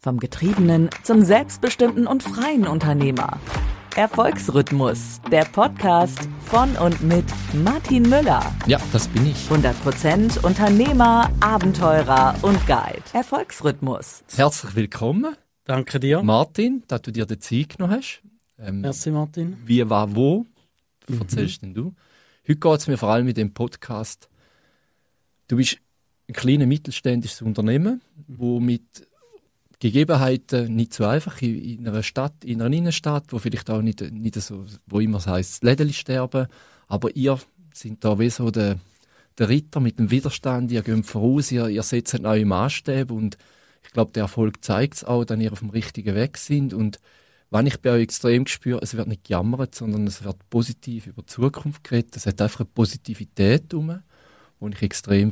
Vom Getriebenen zum selbstbestimmten und freien Unternehmer. Erfolgsrhythmus, der Podcast von und mit Martin Müller. Ja, das bin ich. 100% Unternehmer, Abenteurer und Guide. Erfolgsrhythmus. Herzlich willkommen. Danke dir. Martin, dass du dir die Zeit genommen hast. Merci, Martin. Wie, war, wo? Erzählst denn du? Heute geht es mir vor allem mit dem Podcast. Du bist ein kleines mittelständisches Unternehmen, wo mit Gegebenheiten nicht so einfach in einer Stadt, in einer Innenstadt, wo vielleicht auch nicht so, wo immer es heisst, das Lädeli sterben, aber ihr sind da wie so der Ritter mit dem Widerstand, ihr geht voraus, ihr setzt neue Maßstäbe und ich glaube, der Erfolg zeigt es auch, dass ihr auf dem richtigen Weg sind und wenn ich bei euch extrem spüre, es wird nicht gejammert, sondern es wird positiv über die Zukunft geredet, es hat einfach eine Positivität herum, die ich extrem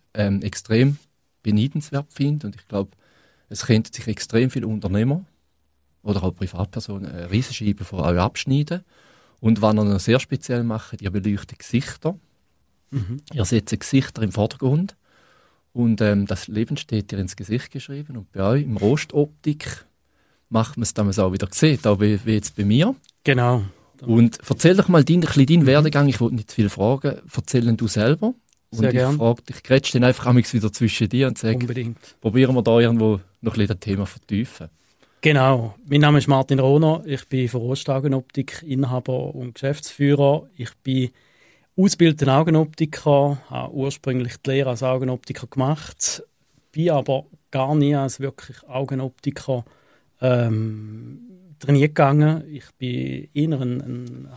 beneidenswert finde und ich glaube, es könnten sich extrem viele Unternehmer oder auch Privatpersonen eine Riesenscheibe von euch abschneiden. Und was ihr noch sehr speziell macht, ihr beleuchtet Gesichter. Ihr setzt Gesichter im Vordergrund. Und das Leben steht dir ins Gesicht geschrieben. Und bei euch im Rostoptik macht man es damals auch wieder gesehen, auch wie jetzt bei mir. Genau. Und erzähl doch mal deinen Werdegang. Ich wollte nicht zu viel fragen. Erzähl du selber. Und Sehr gern. Ich frage dich, grätsch dann einfach wieder zwischen dir und sage, Unbedingt. Probieren wir da irgendwo noch ein bisschen das Thema vertiefen. Genau. Mein Name ist Martin Rohner. Ich bin von Rost-Augenoptik Inhaber und Geschäftsführer. Ich bin ausgebildeter Augenoptiker, habe ursprünglich die Lehre als Augenoptiker gemacht, bin aber gar nie als wirklich Augenoptiker trainiert gegangen. Ich bin eher ein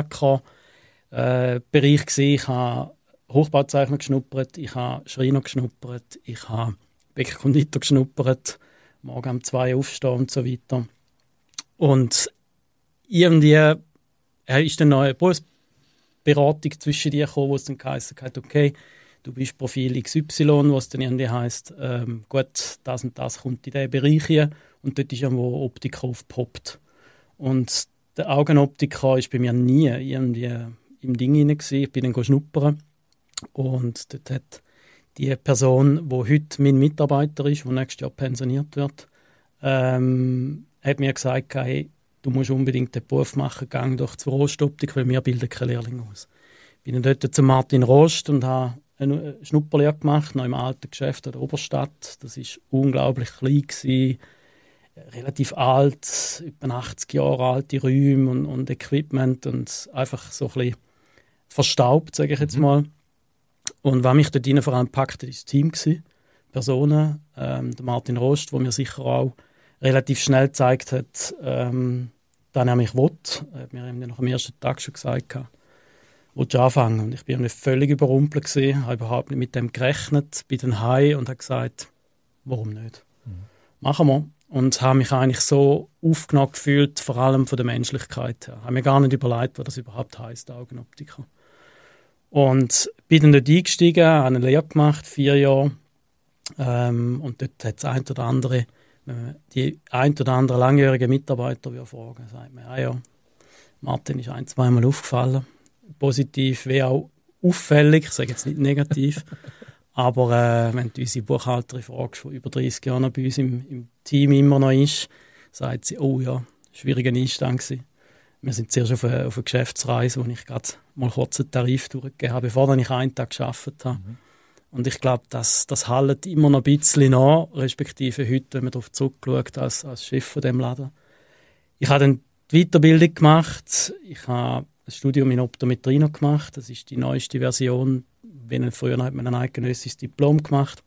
Handwerkerbereich gewesen. Ich habe Hochbauzeichner geschnuppert, ich habe Schreiner geschnuppert, ich habe Bäcker-Konditor geschnuppert, morgen um 2 aufstehen und so weiter. Und irgendwie ist dann noch eine Berufsberatung zwischen dir gekommen, wo es dann geheißen hat, okay, du bist Profil XY, was dann irgendwie heisst, gut, das und das kommt in diesen Bereich hier und dort ist irgendwo Optiker aufgepoppt. Und der Augenoptiker war bei mir nie irgendwie im Ding hinein gewesen. Ich bin dann schnuppern. Und dort hat die Person, die heute mein Mitarbeiter ist, die nächstes Jahr pensioniert wird, hat mir gesagt, hey, du musst unbedingt den Beruf machen, gang doch zur Rostoptik, weil wir bilden keine Lehrlinge aus. Ich bin dann dort zu Martin Rost und habe eine Schnupperlehre gemacht, noch im alten Geschäft an der Oberstadt. Das war unglaublich klein gewesen, relativ alt, etwa 80 Jahre alte Räume und Equipment und einfach so ein bisschen verstaubt, sage ich jetzt mal. Und was mich dort vor allem packte, war das Team. Personen, der Martin Rost, der mir sicher auch relativ schnell gezeigt hat, dass er mich will. Er hat mir nach dem ersten Tag schon gesagt, willst du anfangen? Und ich war völlig überrumpelt gewesen, habe überhaupt nicht mit dem gerechnet, bin dann heim und habe gesagt, warum nicht? Machen wir. Und habe mich eigentlich so aufgenommen gefühlt, vor allem von der Menschlichkeit her. Ich habe mir gar nicht überlegt, was das überhaupt heisst, Augenoptiker. Und bin dann dort eingestiegen, habe eine Lehre gemacht, 4 Jahre. Und dort hat es die ein oder andere langjährige Mitarbeiter fragen, sagt mir, ja, Martin ist 1-2 Mal aufgefallen. Positiv wie auch auffällig, ich sage jetzt nicht negativ. Aber wenn du unsere Buchhalterin fragst, die über 30 Jahre noch bei uns im Team immer noch ist, sagt sie, oh ja, schwieriger Einstand gewesen. Wir sind zuerst auf eine Geschäftsreise, wo ich gerade mal kurz einen Tarif durchgegeben habe, bevor ich einen Tag gearbeitet habe. Und ich glaube, das haltet immer noch ein bisschen nach, respektive heute, wenn man darauf zurückschaut, als Chef von diesem Laden. Ich habe dann die Weiterbildung gemacht. Ich habe ein Studium in Optometrie noch gemacht. Das ist die neueste Version. Früher hat man ein eidgenössisches Diplom gemacht.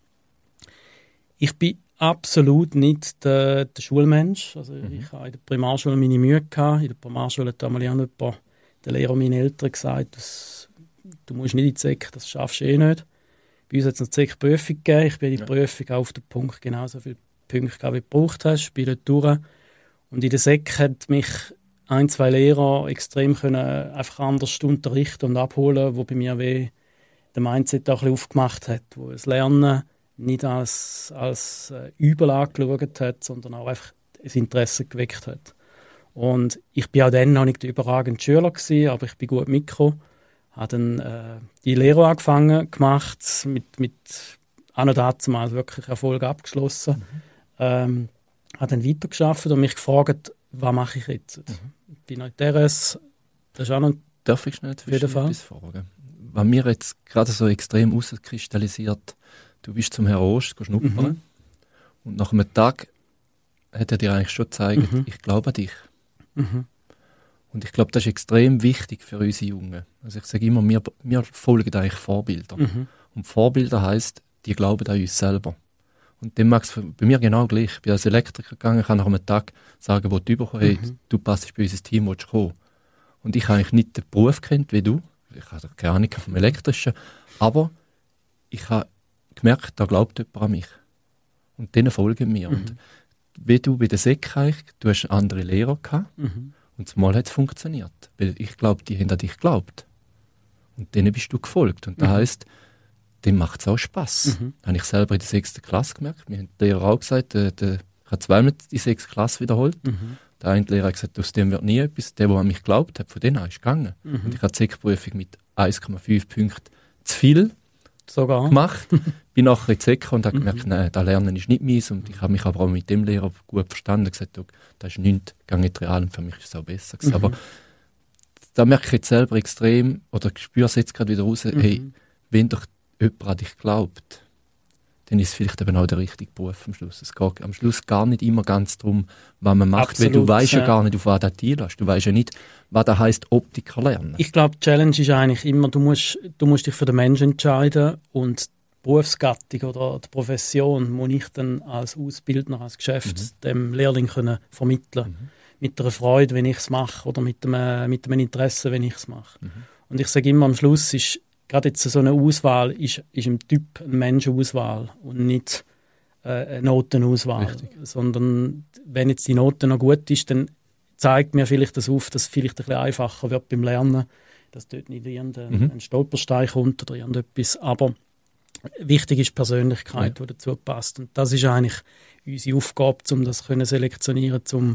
Ich bin absolut nicht der Schulmensch. Also ich habe in der Primarschule meine Mühe gehabt. In der Primarschule hat damals der Lehrer meinen Eltern gesagt, du musst nicht in die Sek, das schaffst du eh nicht. Bei uns hat es eine Sek-Prüfung gegeben. Ich bin in die Prüfung auf den Punkt genauso viele Punkte, wie du gebraucht hast. Bin dort durch. Und in der Sek hat mich 1-2 Lehrer extrem können einfach anders unterrichten und abholen, wo bei mir wie der Mindset auch ein bisschen aufgemacht hat, wo das Lernen nicht als Übel angeschaut hat, sondern auch einfach das Interesse geweckt hat. Und ich bin auch dann noch nicht der überragende Schüler gewesen, aber ich bin gut mitgekommen. Habe dann die Lehre angefangen gemacht, mit auch noch dazu mal wirklich Erfolg abgeschlossen. habe dann weitergearbeitet und mich gefragt, was mache ich jetzt? Ich bin noch in der RS, das ist auch noch Darf ich schnell etwas fragen? Was mir jetzt gerade so extrem herauskristallisiert, du bist zum Herrn Ost schnuppern und nach einem Tag hat er dir eigentlich schon gezeigt, ich glaube an dich. Und ich glaube, das ist extrem wichtig für unsere Jungen. Also ich sage immer, wir folgen eigentlich Vorbildern. Und Vorbilder heisst, die glauben an uns selber. Und dann mag es bei mir genau gleich. Ich bin als Elektriker gegangen, ich kann nach einem Tag sagen, wo du überkommst, hey, du passt bei unser Team, willst du kommen? Und ich habe eigentlich nicht den Beruf kennt wie du. Ich habe keine Ahnung vom Elektrischen. Aber ich habe gemerkt, da glaubt jemand an mich. Und denen folgen mir. Und wie du bei der SEC eigentlich, du hast andere Lehrer gehabt. Und zumal hat es funktioniert. Weil ich glaube, die haben an dich geglaubt. Und denen bist du gefolgt. Und das heisst, dem macht es auch Spass. Habe ich selber in der 6. Klasse gemerkt. Mir haben die Lehrer auch gesagt, ich habe zweimal die 6. Klasse wiederholt. Der eine Lehrer hat gesagt, aus dem wird nie etwas. Der an mich geglaubt hat, von denen ist gegangen. Und ich habe die SEC-Prüfung mit 1,5 Punkten zu viel gemacht. Bin nachher in die SEC und habe gemerkt, nein, das Lernen ist nicht meins. Und ich habe mich aber auch mit dem Lehrer gut verstanden und gesagt, das ist nichts, gehe nicht real. Und für mich ist es auch besser gewesen. Aber da merke ich jetzt selber extrem, oder ich spüre es jetzt gerade wieder raus, hey, wenn doch jemand an dich glaubt, dann ist es vielleicht eben auch der richtige Beruf am Schluss. Es geht am Schluss gar nicht immer ganz darum, was man macht, Absolut, weil du weißt ja gar nicht, auf was du dich einlässt. Du weißt ja nicht, was das heisst, Optiker lernen. Ich glaube, die Challenge ist eigentlich immer, du musst dich für den Menschen entscheiden und die Berufsgattung oder die Profession muss ich dann als Ausbildner, als Geschäft dem Lehrling können vermitteln. Mit einer Freude, wenn ich es mache, oder mit einem Interesse, wenn ich es mache. Und ich sage immer, am Schluss ist gerade jetzt so eine Auswahl ist im Typ eine Menschenauswahl und nicht eine Notenauswahl. Richtig. Sondern wenn jetzt die Note noch gut ist, dann zeigt mir vielleicht das auf, dass es vielleicht ein bisschen einfacher wird beim Lernen, dass dort nicht irgendein Stolperstein kommt oder irgendetwas. Aber wichtig ist die Persönlichkeit, die dazu passt. Und das ist eigentlich unsere Aufgabe, um das zu selektionieren, um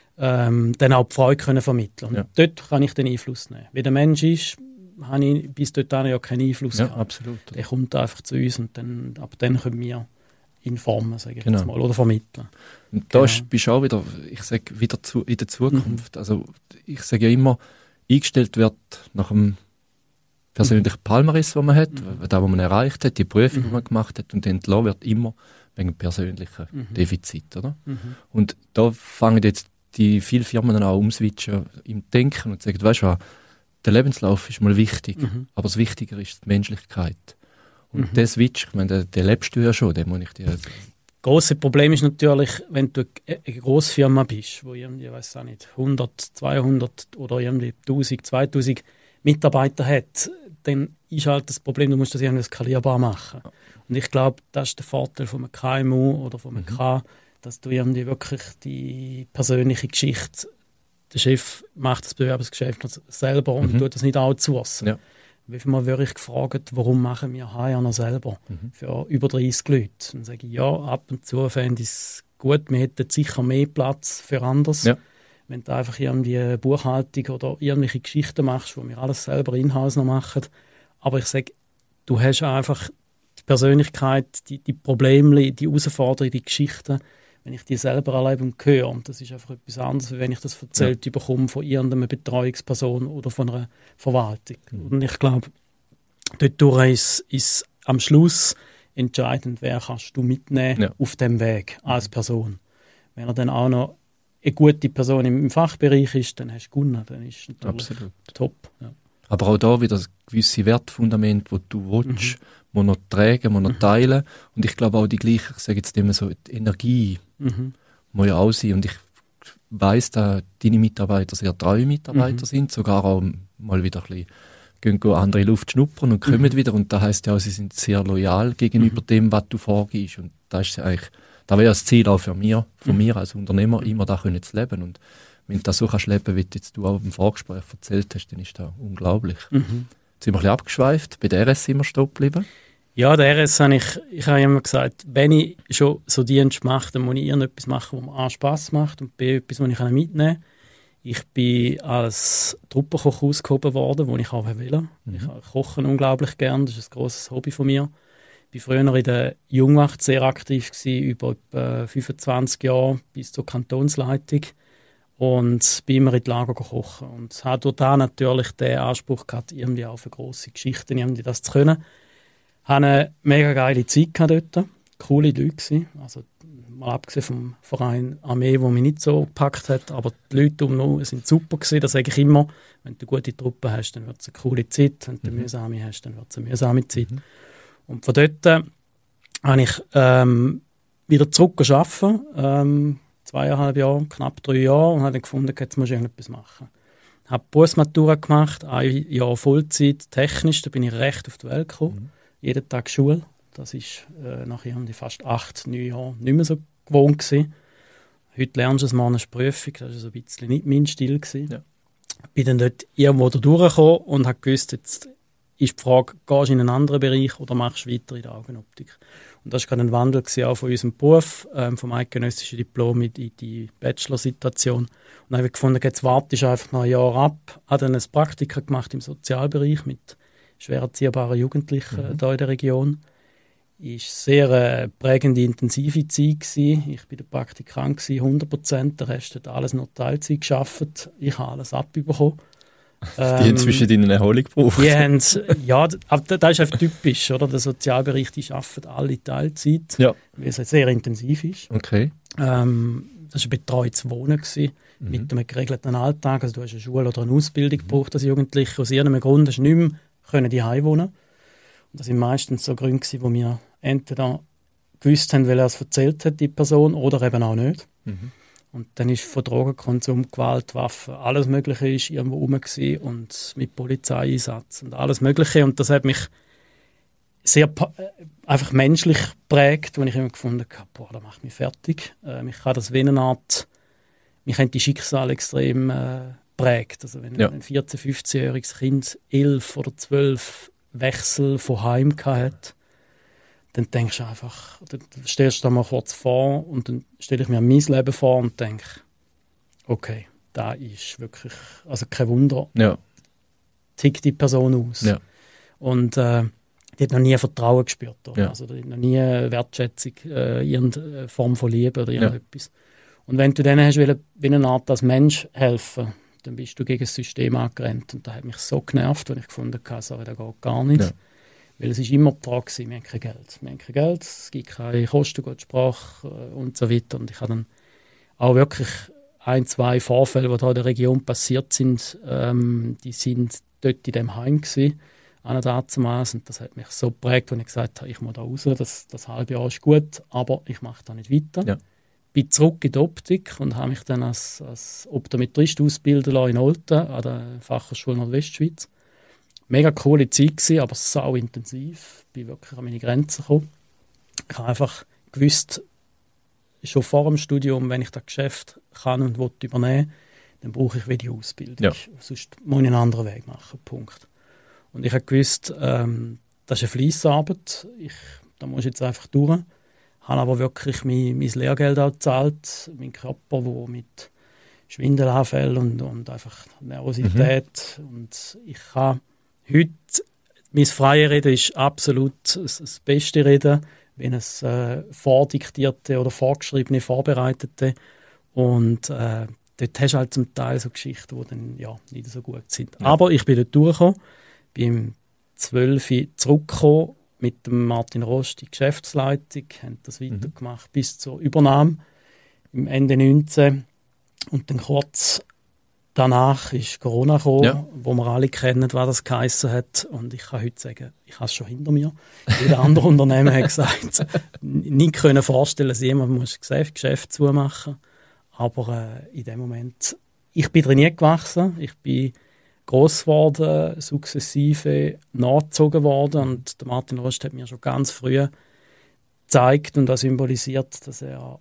dann auch die Freude können vermitteln. Und dort kann ich den Einfluss nehmen. Wie der Mensch ist, habe ich bis dahin ja keinen Einfluss gehabt. Absolut. Der kommt einfach zu uns und ab dann können wir informen, sage ich jetzt mal, oder vermitteln. Und da bist du auch wieder, ich sage, wieder in der Zukunft. Also ich sage ja immer, eingestellt wird nach dem persönlichen Palmaris, den man hat, das, was man erreicht hat, die Prüfung, die man gemacht hat, und entlassen wird immer wegen persönlichen Defizit. Oder? Und da fangen jetzt die vielen Firmen auch umswitchen im Denken und sagen, weißt du was, der Lebenslauf ist mal wichtig, aber das Wichtigere ist die Menschlichkeit. Und der Switch, ich meine, den lebst du ja schon, den muss ich dir... Das grosse Problem ist natürlich, wenn du eine Grossfirma bist, wo irgendwie, weiß auch nicht, 100, 200 oder irgendwie 1000, 2000 Mitarbeiter hat, dann ist halt das Problem, du musst das irgendwie skalierbar machen. Und ich glaube, das ist der Vorteil von einem KMU oder von einem K, dass du irgendwie wirklich die persönliche Geschichte, der Chef macht das Bewerbungsgeschäft selber und tut das nicht outsourcen. Ja. Wie viel Mal werde ich gefragt, warum machen wir HR noch selber für über 30 Leute? Dann sage ich, ja, ab und zu fände ich es gut, wir hätten sicher mehr Platz für anders. Ja. Wenn du einfach irgendwie Buchhaltung oder irgendwelche Geschichten machst, wo wir alles selber in-house noch machen. Aber ich sage, du hast einfach die Persönlichkeit, die Probleme, die Herausforderungen, die Geschichten, wenn ich die selber erlebe und höre. Und das ist einfach etwas anderes, als wenn ich das erzählt bekomme von irgendeiner Betreuungsperson oder von einer Verwaltung. Und ich glaube, dort ist am Schluss entscheidend, wer kannst du mitnehmen auf dem Weg als Person. Wenn er dann auch noch eine gute Person im Fachbereich ist, dann hast du gewonnen. Dann ist es natürlich top. Ja. Aber auch da wieder gewisse Wertfundamente, die du willst, die noch tragen, die noch teilen. Und ich glaube auch die gleiche, ich sage jetzt immer so, die Energie muss ja auch sein. Und ich weiss, dass deine Mitarbeiter sehr treue Mitarbeiter sind, sogar auch mal wieder ein bisschen gehen andere Luft schnuppern und kommen wieder. Und das heisst ja auch, sie sind sehr loyal gegenüber dem, was du vorgibst. Und das ist eigentlich, das wäre das Ziel auch von mir als Unternehmer, immer da können zu leben. Und wenn du das so kannst leben, wie jetzt du auch im Vorgespräch erzählt hast, dann ist das unglaublich. Jetzt sind wir ein bisschen abgeschweift. Bei der RS sind wir stehen geblieben. Ja, der RS habe ich habe immer gesagt, wenn ich schon so Dienst mache, dann muss ich irgendetwas machen, was mir A Spass macht und B etwas, was ich mitnehmen kann. Ich bin als Truppenkoch ausgehoben worden, wo ich auch will. Ich koche unglaublich gern, das ist ein grosses Hobby von mir. war früher in der Jungwacht sehr aktiv gewesen, über etwa 25 Jahre bis zur Kantonsleitung und bin immer in die Lager kochen und habe durch da natürlich den Anspruch gehabt, irgendwie auch für grosse Geschichten irgendwie das zu können. Ich hatte eine mega geile Zeit dort, coole Leute gewesen. Also mal abgesehen vom Verein Armee, der mich nicht so gepackt hat, aber die Leute umherum sind super gewesen. Das sage ich immer, wenn du eine gute Truppe hast, dann wird es eine coole Zeit, wenn du eine mühsame hast, dann wird es eine mühsame Zeit. Und von dort habe ich wieder zurückgearbeitet, 2,5 Jahre, knapp 3 Jahre, und habe dann gefunden, jetzt muss ich irgendetwas machen. Ich habe Berufsmatura gemacht, 1 Jahr Vollzeit, technisch, da bin ich recht auf die Welt gekommen. Jeden Tag Schule. Das ist nach fast 8, 9 Jahren nicht mehr so gewohnt gewesen. Heute lernst du es mal eine Prüfung, das war so ein bisschen nicht mein Stil gewesen. Ja. Bin dann dort irgendwo da durchgekommen und habe gewusst, jetzt ist die Frage, gehst du in einen anderen Bereich oder machst du weiter in der Augenoptik? Und das war gerade ein Wandel auch von unserem Beruf, vom eidgenössischen Diplom in die Bachelor-Situation. Und dann habe ich gefunden, jetzt wartest du einfach noch ein Jahr ab. Habe dann ein Praktikum gemacht im Sozialbereich mit schwer erziehbaren Jugendlichen hier in der Region. Es war eine sehr prägende, intensive Zeit gewesen. Ich war der Praktikant, 100%. Der Rest hat alles noch Teilzeit gearbeitet. Ich habe alles abbekommen. Die haben zwischen deinen Erholung gebraucht. Ja, aber das ist einfach typisch, oder? Der Sozialbereich, die arbeiten alle Teilzeit, weil es sehr intensiv ist. Okay. Das war ein betreutes Wohnen mit einem geregelten Alltag. Also du hast eine Schule oder eine Ausbildung gebraucht als Jugendliche. Aus irgendeinem Grund hast du nicht mehr die Heim wohnen. Und das waren meistens so Gründe, wo wir entweder gewusst haben, weil er es erzählt hat, die Person, oder eben auch nicht. Und dann ist von Drogenkonsum, Gewalt, Waffen, alles Mögliche ist irgendwo rum gewesen und mit Polizeieinsatz und alles Mögliche. Und das hat mich sehr einfach menschlich geprägt, wo ich immer gefunden habe, boah, das macht mich fertig. Mich kann das wie eine Art, mich haben die Schicksale extrem prägt. Also wenn ein 14-, 15-jähriges Kind 11 oder 12 Wechsel von Heim hat, dann denkst du einfach, dann stellst du dir mal kurz vor und dann stelle ich mir mein Leben vor und denke, okay, da ist wirklich, also kein Wunder, tickt die Person aus. Ja. Und die hat noch nie Vertrauen gespürt. Ja. Also die hat noch nie Wertschätzung, irgendeine Form von Liebe oder irgendetwas. Und wenn du denen hast, wie eine Art als Mensch helfen, dann bist du gegen das System angerannt. Und das hat mich so genervt, weil ich gefunden habe, so, das geht gar nicht. Ja. Weil es ist immer die Frage, wir haben kein Geld. Wir haben kein Geld, es gibt keine Kosten, gute Sprache und so weiter. Und ich habe dann auch wirklich 1, 2 Vorfälle, die hier in der Region passiert sind, die sind dort in diesem Heim gewesen, an der Arztmaß. Und das hat mich so geprägt, als ich gesagt habe, ich muss da raus, das halbe Jahr ist gut, aber ich mache da nicht weiter. Ja. Bin zurück in die Optik und habe mich dann als Optometrist ausbilden lassen in Olten, an der Fachhochschule Nordwestschweiz. Mega coole Zeit gewesen, aber sau intensiv. Bin wirklich an meine Grenzen gekommen. Ich habe einfach gewusst, schon vor dem Studium, wenn ich das Geschäft kann und will übernehmen, dann brauche ich wieder die Ausbildung. Ja. Sonst muss ich einen anderen Weg machen. Punkt. Und ich habe gewusst, das ist eine Fleissarbeit. Da muss ich jetzt einfach durch. Ich habe aber wirklich mein Lehrgeld auch gezahlt. Mein Körper, der mit Schwindelanfällen und einfach Nervosität. Und ich habe heute, mein freie Reden ist absolut das beste Reden, wenn es vordiktierte oder vorgeschriebene, vorbereitete. Und dort hast du halt zum Teil so Geschichten, die dann nicht so gut sind. Ja. Aber ich bin dort durchgekommen, bin im 12 zurückgekommen mit dem Martin Rost, die Geschäftsleitung, haben das weitergemacht bis zur Übernahme im Ende 19. Und dann kurz danach ist Corona gekommen, wo wir alle kennen, was das geheissen hat. Und ich kann heute sagen, ich habe es schon hinter mir. Jeder andere Unternehmen hat gesagt, nicht können vorstellen, dass jemand muss Geschäft zumachen. Aber in dem Moment, ich bin trainiert gewachsen, ich bin gross geworden, sukzessive nachgezogen worden. Und der Martin Rost hat mir schon ganz früh gezeigt und auch symbolisiert, dass er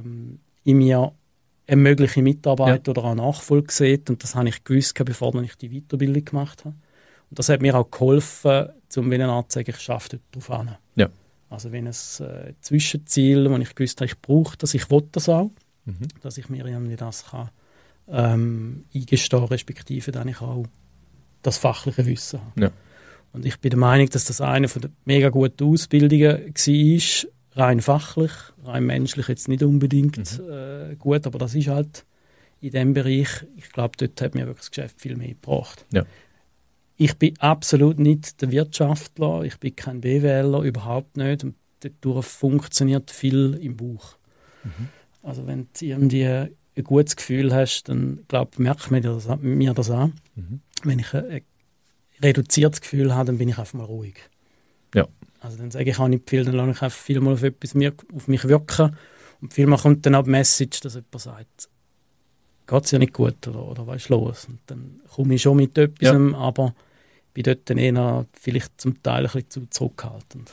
in mir eine mögliche Mitarbeit oder auch Nachfolge sieht. Und das habe ich gewusst, bevor ich die Weiterbildung gemacht habe. Und das hat mir auch geholfen, um eine Art zu sagen, ich arbeite darauf an. Ja. Also wenn es Zwischenziel, wo ich gewusst habe, ich brauche das, ich will das auch, dass ich mir irgendwie das kann eingestehen, respektive dann ich auch das fachliche Wissen habe. Ja. Und ich bin der Meinung, dass das eine von der mega guten Ausbildungen war, rein fachlich, rein menschlich jetzt nicht unbedingt gut, aber das ist halt in diesem Bereich, ich glaube, dort hat mir wirklich das Geschäft viel mehr gebracht. Ja. Ich bin absolut nicht der Wirtschaftler, ich bin kein BWLer, überhaupt nicht. Und dadurch funktioniert viel im Bauch. Also wenn du irgendwie ein gutes Gefühl hast, dann merkt mir das an. Wenn ich ein reduziertes Gefühl habe, dann bin ich einfach mal ruhig. Ja. Also dann sage ich auch nicht viel, dann lasse ich einfach viel mal auf mich wirken. Und vielmal kommt dann auch die Message, dass jemand sagt, geht es ja nicht gut oder was ist los? Und dann komme ich schon mit etwas, aber bin dort dann eher vielleicht zum Teil ein bisschen zu zurückhaltend.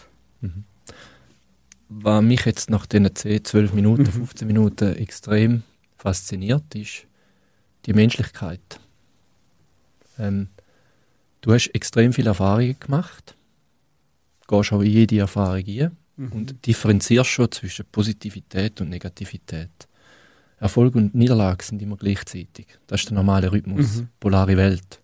Was mich jetzt nach diesen 10, 12 Minuten, 15 Minuten extrem fasziniert, ist die Menschlichkeit. Du hast extrem viele Erfahrungen gemacht, gehst auch in jede Erfahrung rein und differenzierst schon zwischen Positivität und Negativität. Erfolg und Niederlage sind immer gleichzeitig. Das ist der normale Rhythmus, polare Welt.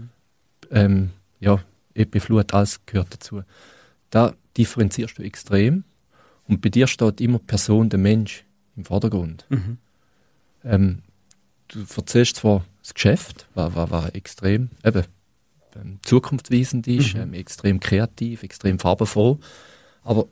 Ebbe, alles gehört dazu. Da differenzierst du extrem und bei dir steht immer die Person, der Mensch im Vordergrund. Du erzählst zwar das Geschäft, was extrem zukunftsweisend ist, extrem kreativ, extrem farbenfroh, aber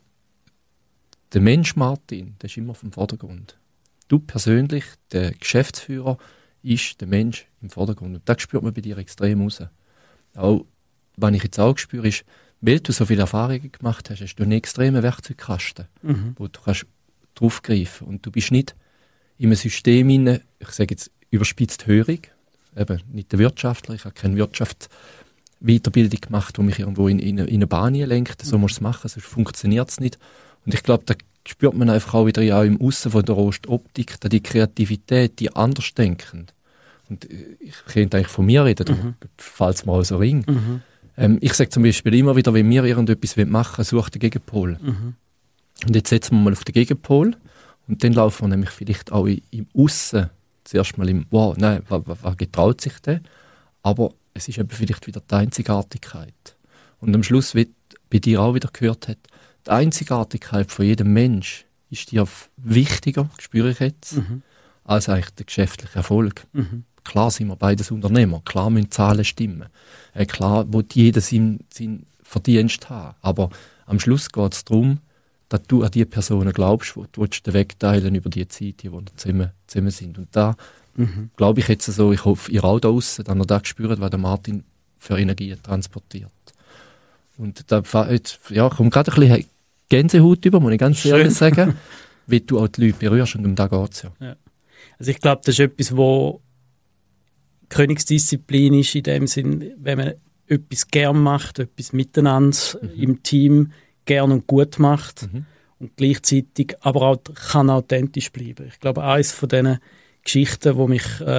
der Mensch Martin, der ist immer vom Vordergrund. Du persönlich, der Geschäftsführer, ist der Mensch im Vordergrund. Und das spürt man bei dir extrem raus. Auch, was ich jetzt auch spüre, ist, weil du so viele Erfahrungen gemacht hast, hast du einen extremen Werkzeugkasten, wo du kannst draufgreifen. Und du bist nicht in einem System rein, ich sage jetzt überspitzt hörig, eben nicht der Wirtschaftler, ich habe keine Wirtschaftsweiterbildung gemacht, die mich irgendwo in eine Bahn lenkt, so musst du es machen, sonst funktioniert es nicht. Und ich glaube, da spürt man einfach auch wieder auch im Aussen von der Rostoptik, da die Kreativität, die Andersdenken. Und ich könnte eigentlich von mir reden, darum fällt es mir auch so ring. Ich sage zum Beispiel immer wieder, wenn wir irgendetwas machen wollen, such den Gegenpol. Und jetzt setzen wir mal auf den Gegenpol und dann laufen wir nämlich vielleicht auch im Aussen zuerst mal im «Wow, nein, was getraut sich der?» Aber es ist eben vielleicht wieder die Einzigartigkeit. Und am Schluss, wie bei dir auch wieder gehört hat, die Einzigartigkeit von jedem Mensch ist dir wichtiger, spüre ich jetzt, als eigentlich der geschäftliche Erfolg. Klar sind wir beides Unternehmer, klar müssen Zahlen stimmen, klar will jeder seinen Verdienst haben, aber am Schluss geht es darum, dass du an die Personen glaubst, die du den Weg teilen über die Zeit, die zusammen sind. Und da glaube ich jetzt so, ich hoffe, ihr auch da draussen, dass ihr da spürt, was der Martin für Energie transportiert. Und da kommt gerade ein bisschen Gänsehaut über, muss ich ganz ehrlich sagen, wie du auch die Leute berührst und um das geht es ja. Also ich glaube, das ist etwas, wo Königsdisziplin ist, in dem Sinn, wenn man etwas gern macht, etwas miteinander im Team gern und gut macht und gleichzeitig aber auch kann authentisch bleiben. Ich glaube, eines von diesen Geschichten, wo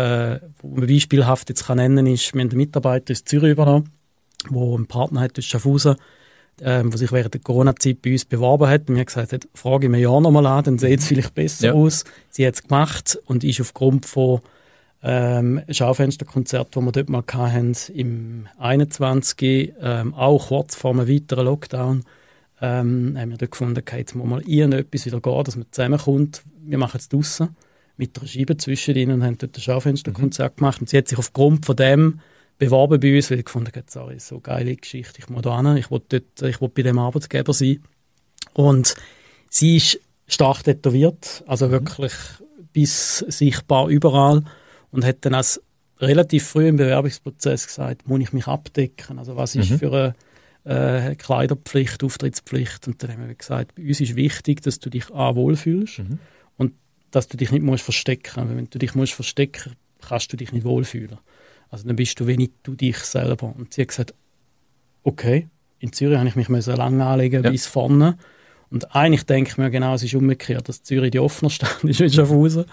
man beispielhaft jetzt nennen kann, ist, wir haben einen Mitarbeiter aus Zürich übernommen, der einen Partner hat aus Schaffhausen, der sich während der Corona-Zeit bei uns beworben hat und mir gesagt hat, frage ich mir ja nochmal an, dann sieht es vielleicht besser aus. Sie hat es gemacht und ist aufgrund von Schaufensterkonzert, das wir dort mal hatten, im 21. Auch kurz vor einem weiteren Lockdown, haben wir dort gefunden, okay, jetzt muss mal irgendetwas wieder gehen, dass man zusammenkommt. Wir machen es draussen mit einer Scheibe zwischen ihnen und haben dort ein Schaufensterkonzert gemacht. Und sie hat sich aufgrund von dem beworben bei uns, weil ich gefunden habe, sorry, so geile Geschichte, ich muss da hin, ich will bei dem Arbeitgeber sein. Und sie ist stark tätowiert, also wirklich bis sichtbar überall und hat dann als relativ früh im Bewerbungsprozess gesagt, muss ich mich abdecken, also was ist für eine Kleiderpflicht, Auftrittspflicht. Und dann haben wir gesagt, bei uns ist wichtig, dass du dich wohlfühlst und dass du dich nicht musst verstecken musst. Wenn du dich verstecken musst, kannst du dich nicht wohlfühlen. Also dann bist du wenig du dich selber. Und sie hat gesagt, okay, in Zürich habe ich mich lange anlegen bis vorne. Und eigentlich denke ich mir genau, es ist umgekehrt, dass Zürich die offener Stadt ist als Schaffhausen.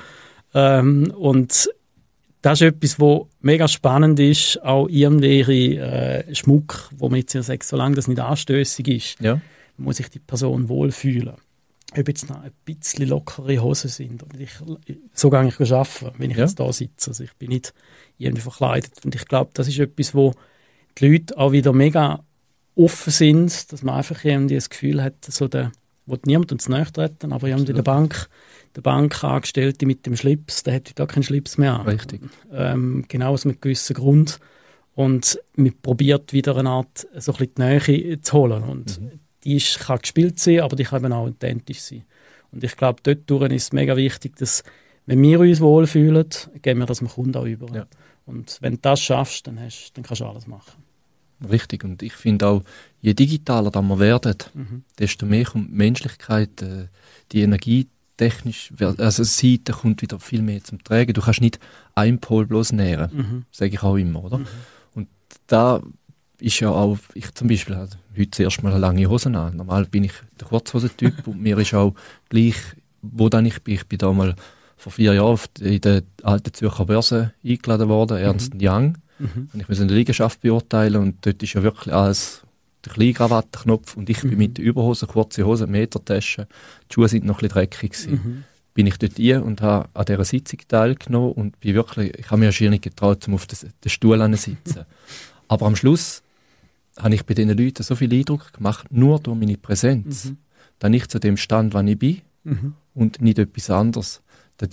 Und das ist etwas, was mega spannend ist, auch irgendwelche Schmuck, wo man jetzt ja sagt, solange das nicht anstössig ist, muss sich die Person wohlfühlen. Ob jetzt noch ein bisschen lockere Hosen sind. Und so gehe ich arbeiten, wenn ich jetzt da sitze. Also ich bin nicht irgendwie verkleidet. Und ich glaube, das ist etwas, wo die Leute auch wieder mega offen sind, dass man einfach irgendwie das Gefühl hat, so will niemand uns nahe treten, aber irgendwie der Bankangestellte mit dem Schlips, der hat da keinen Schlips mehr an. Richtig. Genau aus einem gewissen Grund. Und man probiert wieder eine Art, so ein bisschen die Nähe zu holen. Und die kann gespielt sein, aber die kann eben auch authentisch sein. Und ich glaube, dort ist es mega wichtig, dass, wenn wir uns wohlfühlen, geben wir das dem Kunden auch über. Ja. Und wenn du das schaffst, dann kannst du alles machen. Richtig. Und ich finde auch, je digitaler wir werden, desto mehr kommt die Menschlichkeit, die energietechnisch, also die Seite kommt wieder viel mehr zum Tragen. Du kannst nicht einen Pol bloß nähren, sage ich auch immer, oder? Und da ist ja auch, ich zum Beispiel habe heute zuerst mal lange Hosen an. Normal bin ich der Kurzhosentyp und mir ist auch gleich, wo dann ich bin da mal vor 4 Jahren in der alten Zürcher Börse eingeladen worden, Ernst Young. Und ich muss eine Liegenschaft beurteilen und dort ist ja wirklich alles der kleine Krawattenknopf und ich bin mit der Überhose, kurze Hose, Metertasche, die Schuhe sind noch ein bisschen dreckig gewesen. Bin ich dort rein und habe an dieser Sitzung teilgenommen und bin wirklich, ich habe mir schier nicht getraut, um auf den Stuhl zu sitzen. Aber am Schluss habe ich bei diesen Leuten so viel Eindruck gemacht, nur durch meine Präsenz, dass ich zu dem stand, wann ich bin und nicht etwas anderes.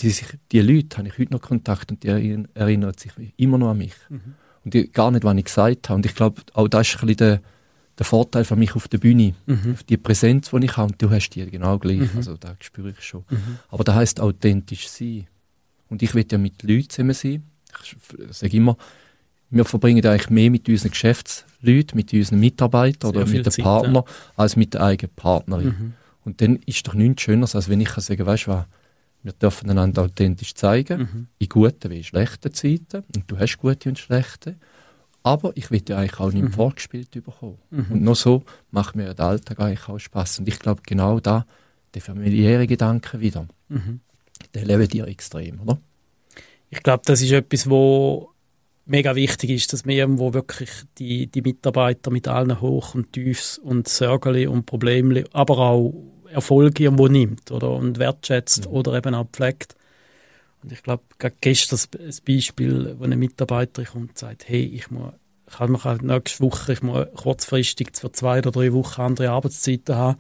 Die Leute habe ich heute noch Kontakt und die erinnern sich immer noch an mich. Und gar nicht, was ich gesagt habe. Und ich glaube, auch das ist ein bisschen der Vorteil für mich auf der Bühne. Auf die Präsenz, die ich habe, und du hast die genau gleich. Also da spüre ich schon. Aber das heisst authentisch sein. Und ich will ja mit Leuten zusammen sein. Ich sage immer, wir verbringen eigentlich mehr mit unseren Geschäftsleuten, mit unseren Mitarbeitern oder mit den Partnern, als mit der eigenen Partnerin. Und dann ist doch nichts Schöneres, als wenn ich kann sagen, weißt du was, wir dürfen einander authentisch zeigen, in guten wie in schlechten Zeiten. Und du hast gute und schlechte. Aber ich will ja eigentlich auch nicht vorgespielt bekommen. Und nur so macht mir der Alltag eigentlich auch Spass. Und ich glaube, genau da, der familiäre Gedanke wieder, der lebt dir extrem, oder? Ich glaube, das ist etwas, wo mega wichtig ist, dass man irgendwo wirklich die Mitarbeiter mit allen Hoch- und Tiefs und Sorgen und Problemen, aber auch Erfolge irgendwo nimmt oder, und wertschätzt oder eben auch pflegt. Und ich glaube, gestern das Beispiel, wo eine Mitarbeiterin kommt und sagt, hey, ich muss nächste Woche kurzfristig für 2 oder 3 Wochen andere Arbeitszeiten haben,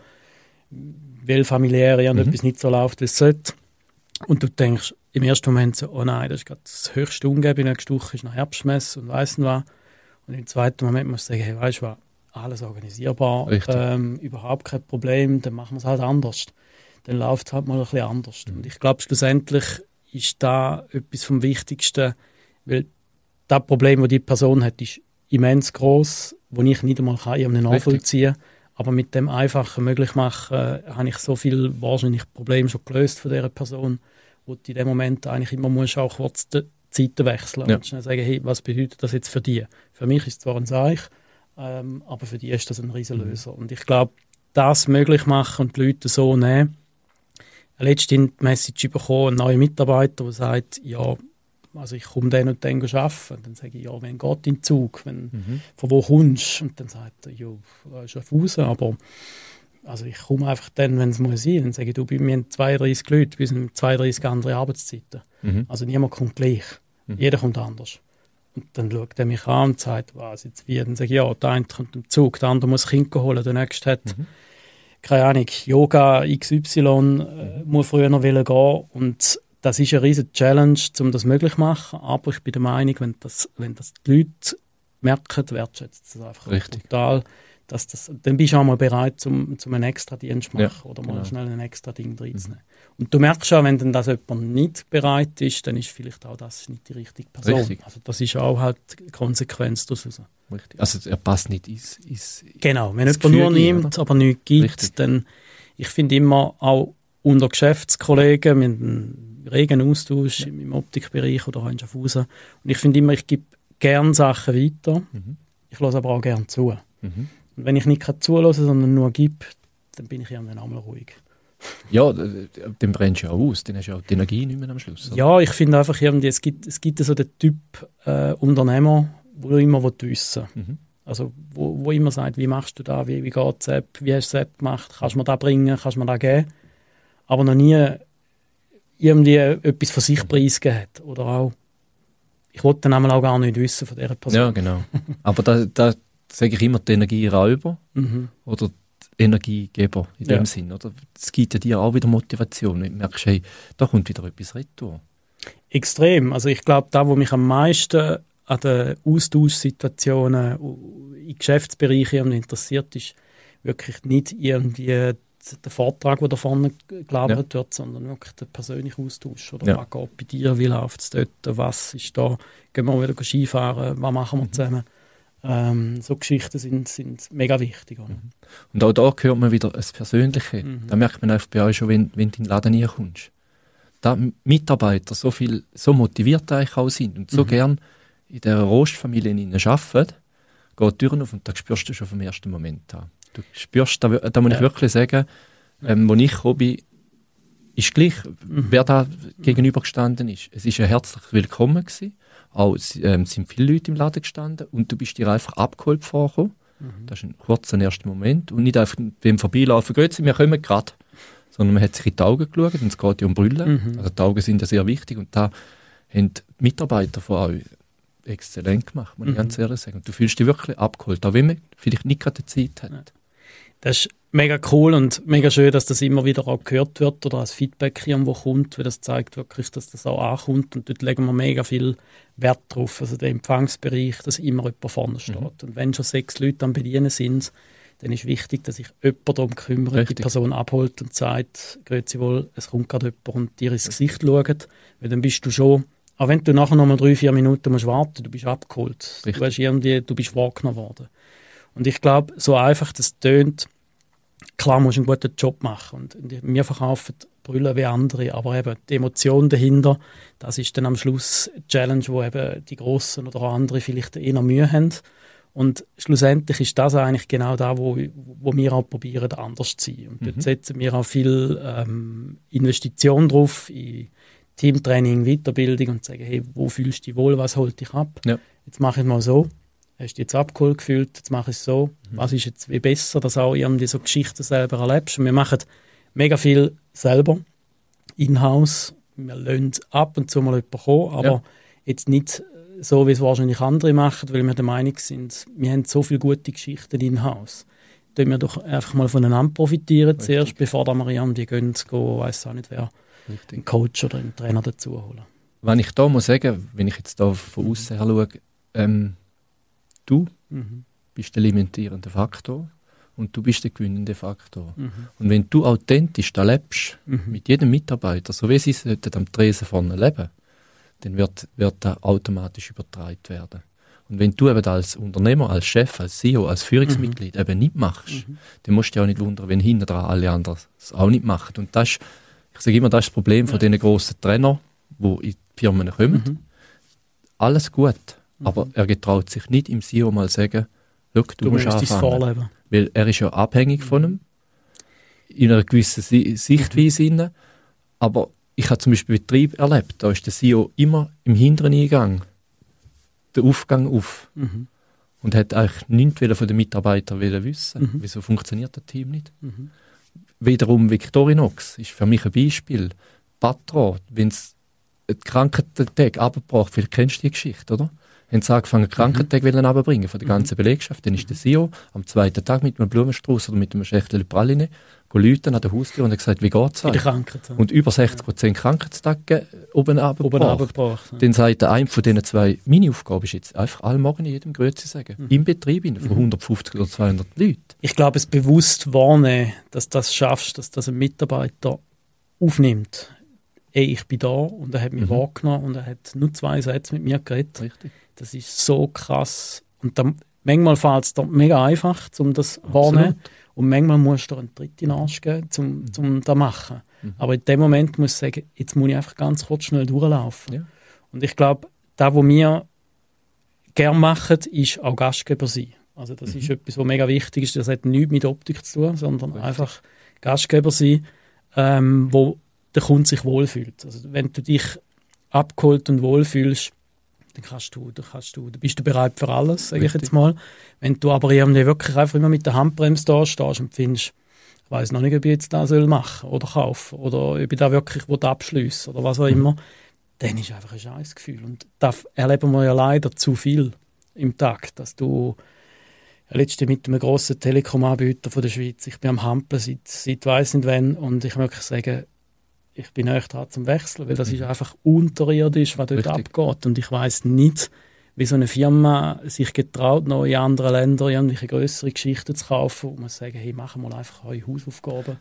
weil familiär etwas nicht so läuft, wie es sollte. Und du denkst im ersten Moment so, oh nein, das ist gerade das höchste Ungeben, nächste Woche ist noch Herbstmesse und weiss nicht was. Und im zweiten Moment musst du sagen, hey, weißt du was, alles organisierbar, überhaupt kein Problem, dann machen wir es halt anders. Dann läuft es halt mal ein bisschen anders. Und ich glaube, schlussendlich ist da etwas vom Wichtigsten, weil das Problem, das die Person hat, ist immens gross, das ich nicht einmal nachvollziehen kann. Aber mit dem einfachen Möglichmachen habe ich so viel wahrscheinlich Probleme schon gelöst von dieser Person, wo du in dem Moment eigentlich immer musst auch kurz die Zeiten wechseln und schnell sagen, hey, was bedeutet das jetzt für dich? Für mich ist es zwar ein Seich, aber für die ist das ein Riesenlöser. Und ich glaube, das möglich machen und die Leute so nehmen. Letztens die Message bekommen, ein neuer Mitarbeiter, der sagt, ja, also ich komme dann und dann arbeiten. Und dann sage ich, ja, wenn geht dein Zug? Von wo kommst du? Und dann sagt er, ja, Schaffhausen, aber also ich komme einfach dann, wenn es muss sein. Dann sage ich, wir haben 32 Leute, wir haben 32 andere Arbeitszeiten. Also niemand kommt gleich. Jeder kommt anders. Und dann schaut er mich an und sagt, was jetzt wie? Dann sage ich, ja, der eine kommt im Zug, der andere muss Kind holen, der nächste hat, keine Ahnung, Yoga XY, muss früher noch gehen. Und das ist eine riesige Challenge, um das möglich zu machen. Aber ich bin der Meinung, wenn das die Leute merken, wertschätzt das einfach total. Dann bist du auch mal bereit, zum einen extra Dienst zu machen oder mal schnell ein extra Ding reinzunehmen. Und du merkst auch, wenn dann das jemand nicht bereit ist, dann ist vielleicht auch das nicht die richtige Person. Richtig. Also das ist auch halt die Konsequenz daraus. Richtig. Also er passt nicht ins Genau, wenn jemand nur nimmt, oder? Aber nichts gibt, dann, ich finde immer auch unter Geschäftskollegen, mit einem regen Austausch im Optikbereich oder auch in Schaffhausen. Und ich finde immer, ich gebe gerne Sachen weiter, ich höre aber auch gerne zu. Und wenn ich nicht zuhören, sondern nur gebe, dann bin ich irgendwann auch mal ruhig. Ja, dann brennst du ja auch aus, dann hast du ja auch die Energie nicht mehr am Schluss. Oder? Ja, ich finde einfach, es gibt so den Typ Unternehmer, der immer wissen will. Also wo immer sagt, wie machst du das, wie geht es ab, wie hast du es ab gemacht, kannst du mir das bringen, kannst du mir das geben. Aber noch nie irgendwie etwas von sich preisgegeben hat. Oder auch, ich wollte dann auch gar nicht wissen von dieser Person. Ja, genau. Aber sage ich immer, die Energieräuber oder die Energiegeber in dem Sinn. Oder? Es gibt ja dir auch wieder Motivation. Du merkst, hey, da kommt wieder etwas retour. Extrem. Also ich glaube, da, wo mich am meisten an den Austauschsituationen in Geschäftsbereichen interessiert, ist wirklich nicht irgendwie der Vortrag, der da vorne gelabert wird, sondern wirklich der persönliche Austausch. Oder was geht bei dir, wie läuft es dort, was ist da, gehen wir wieder Skifahren, was machen wir zusammen. So Geschichten sind mega wichtig. Oder? Und auch da hört man wieder das Persönliche. Da merkt man einfach bei euch schon, wenn du in den Laden reinkommst. Da Mitarbeiter so motiviert eigentlich auch sind und so gern in dieser Rostfamilie arbeiten, geht die Türen auf und da spürst du schon vom ersten Moment an. Du spürst, da muss ich wirklich sagen, wo ich gekommen bin, ist gleich, wer da gegenübergestanden ist. Es war ein herzlich willkommen gewesen. Auch sind viele Leute im Laden gestanden und du bist dir einfach abgeholt vorgekommen. Das ist ein kurzer erster Moment. Und nicht einfach beim Vorbeilaufen, «Grüezi, wir kommen gerade», sondern man hat sich in die Augen geschaut und es geht ja um Brüllen. Also die Augen sind ja sehr wichtig und da haben die Mitarbeiter von euch exzellent gemacht, muss ich ganz ehrlich sagen. Und du fühlst dich wirklich abgeholt, auch wenn man vielleicht nicht gerade die Zeit hat. Das ist mega cool und mega schön, dass das immer wieder auch gehört wird oder als Feedback irgendwo kommt, weil das zeigt wirklich, dass das auch ankommt und dort legen wir mega viel Wert drauf. Also der Empfangsbereich, dass immer jemand vorne steht. Und wenn schon 6 Leute am Bedienen sind, dann ist wichtig, dass sich jemand darum kümmert, die Person abholt und sagt, «Grüezi wohl, es kommt gerade jemand» und dir ins Gesicht schaut, weil dann bist du schon, auch wenn du nachher noch mal 3-4 Minuten musst warten, du bist abgeholt. Du bist wahrgenommen worden. Und ich glaube, so einfach das tönt, klar musst du einen guten Job machen. Und wir verkaufen Brüllen wie andere, aber eben die Emotion dahinter, das ist dann am Schluss eine Challenge, wo eben die Grossen oder andere vielleicht eher Mühe haben. Und schlussendlich ist das eigentlich genau da, wo wir auch probieren, anders zu sein. Und dort setzen wir auch viel Investition drauf in Teamtraining, Weiterbildung und sagen, hey, wo fühlst du dich wohl, was holt dich ab? Ja. Jetzt mache ich mal so. Hast du dich jetzt abgeholt gefühlt, jetzt mache ich es so. Was ist jetzt wie besser, dass auch irgendwie so Geschichten selber erlebst? Und wir machen mega viel selber, in-house. Wir lassen ab und zu mal jemanden kommen, aber jetzt nicht so, wie es wahrscheinlich andere machen, weil wir der Meinung sind, wir haben so viele gute Geschichten in-house. Können wir doch einfach mal voneinander profitieren zuerst, bevor wir irgendwie gehen, weiss auch nicht wer, einen Coach oder einen Trainer dazu holen. Wenn ich da muss sagen, wenn ich jetzt da von außen her schaue, du bist der limitierende Faktor und du bist der gewinnende Faktor. Und wenn du authentisch da lebst, mit jedem Mitarbeiter, so wie sie am Tresen vorne leben, dann wird das automatisch übertragen werden. Und wenn du eben als Unternehmer, als Chef, als CEO, als Führungsmitglied eben nicht machst, dann musst du dich auch nicht wundern, wenn hinten dran alle anderen es auch nicht machen. Und das ist, ich sage immer, das ist das Problem von diesen grossen Trainern, die in die Firmen kommen. Alles gut, aber er getraut sich nicht im CEO mal sagen, schau, du musst anfangen. Weil er ist ja abhängig von ihm, in einer gewissen Sichtweise. Aber ich habe zum Beispiel Betrieb erlebt, da ist der CEO immer im hinteren Eingang den Aufgang auf und hat eigentlich nichts von den Mitarbeitern wissen. Wieso funktioniert das Team nicht? Wiederum Victorinox ist für mich ein Beispiel. Patron, wenn es einen Krankentag abgebracht, vielleicht kennst du die Geschichte, oder? Haben sie angefangen, einen Krankentag runterzubringen von der ganzen Belegschaft. Dann ist der CEO am zweiten Tag mit einem Blumenstrauß oder mit einem Schächtel Praline läuten an der Haustür und hat gesagt, wie geht es euch? Und über 60% Krankheitstage oben abgebracht. Dann sagt der eine von diesen 2, meine Aufgabe ist jetzt einfach alle Morgen jedem Grüezi sagen. Im Betrieb von 150 oder 200 Leuten. Ich glaube, es bewusst wahrnehmen, dass du das schaffst, dass das ein Mitarbeiter aufnimmt. Ey, ich bin da und er hat mich wahrgenommen und er hat nur 2 Sätze mit mir geredet. Richtig. Das ist so krass. Und dann, manchmal fällt es dir mega einfach, um das wahrnehmen. Und manchmal musst du einen Tritt in den Arsch geben, um das zu machen. Aber in dem Moment musst du sagen, jetzt muss ich einfach ganz kurz schnell durchlaufen. Ja. Und ich glaube, das, was wir gerne machen, ist auch Gastgeber sein. Also das ist etwas, was mega wichtig ist. Das hat nichts mit Optik zu tun, sondern einfach Gastgeber sein, wo der Kunde sich wohlfühlt. Also wenn du dich abgeholt und wohlfühlst, dann bist du bereit für alles, sage ich jetzt mal. Wenn du aber irgendwie wirklich einfach immer mit der Handbremse da stehst und findest, ich weiss noch nicht, ob ich jetzt das machen soll oder kaufen oder ob ich da wirklich abschliessen oder was auch immer, dann ist einfach ein Scheißgefühl. Und das erleben wir ja leider zu viel im Tag, dass du letztens mit einem grossen Telekom-Anbieter von der Schweiz. Ich bin am Hampeln seit weiss nicht wann und ich möchte sagen, ich bin näher dran zum Wechseln, weil das ist einfach unterirdisch, was dort abgeht. Und ich weiss nicht, wie so eine Firma sich getraut, noch in anderen Ländern irgendwelche grössere Geschichten zu kaufen, wo man sagen, hey, machen wir einfach eure Hausaufgaben.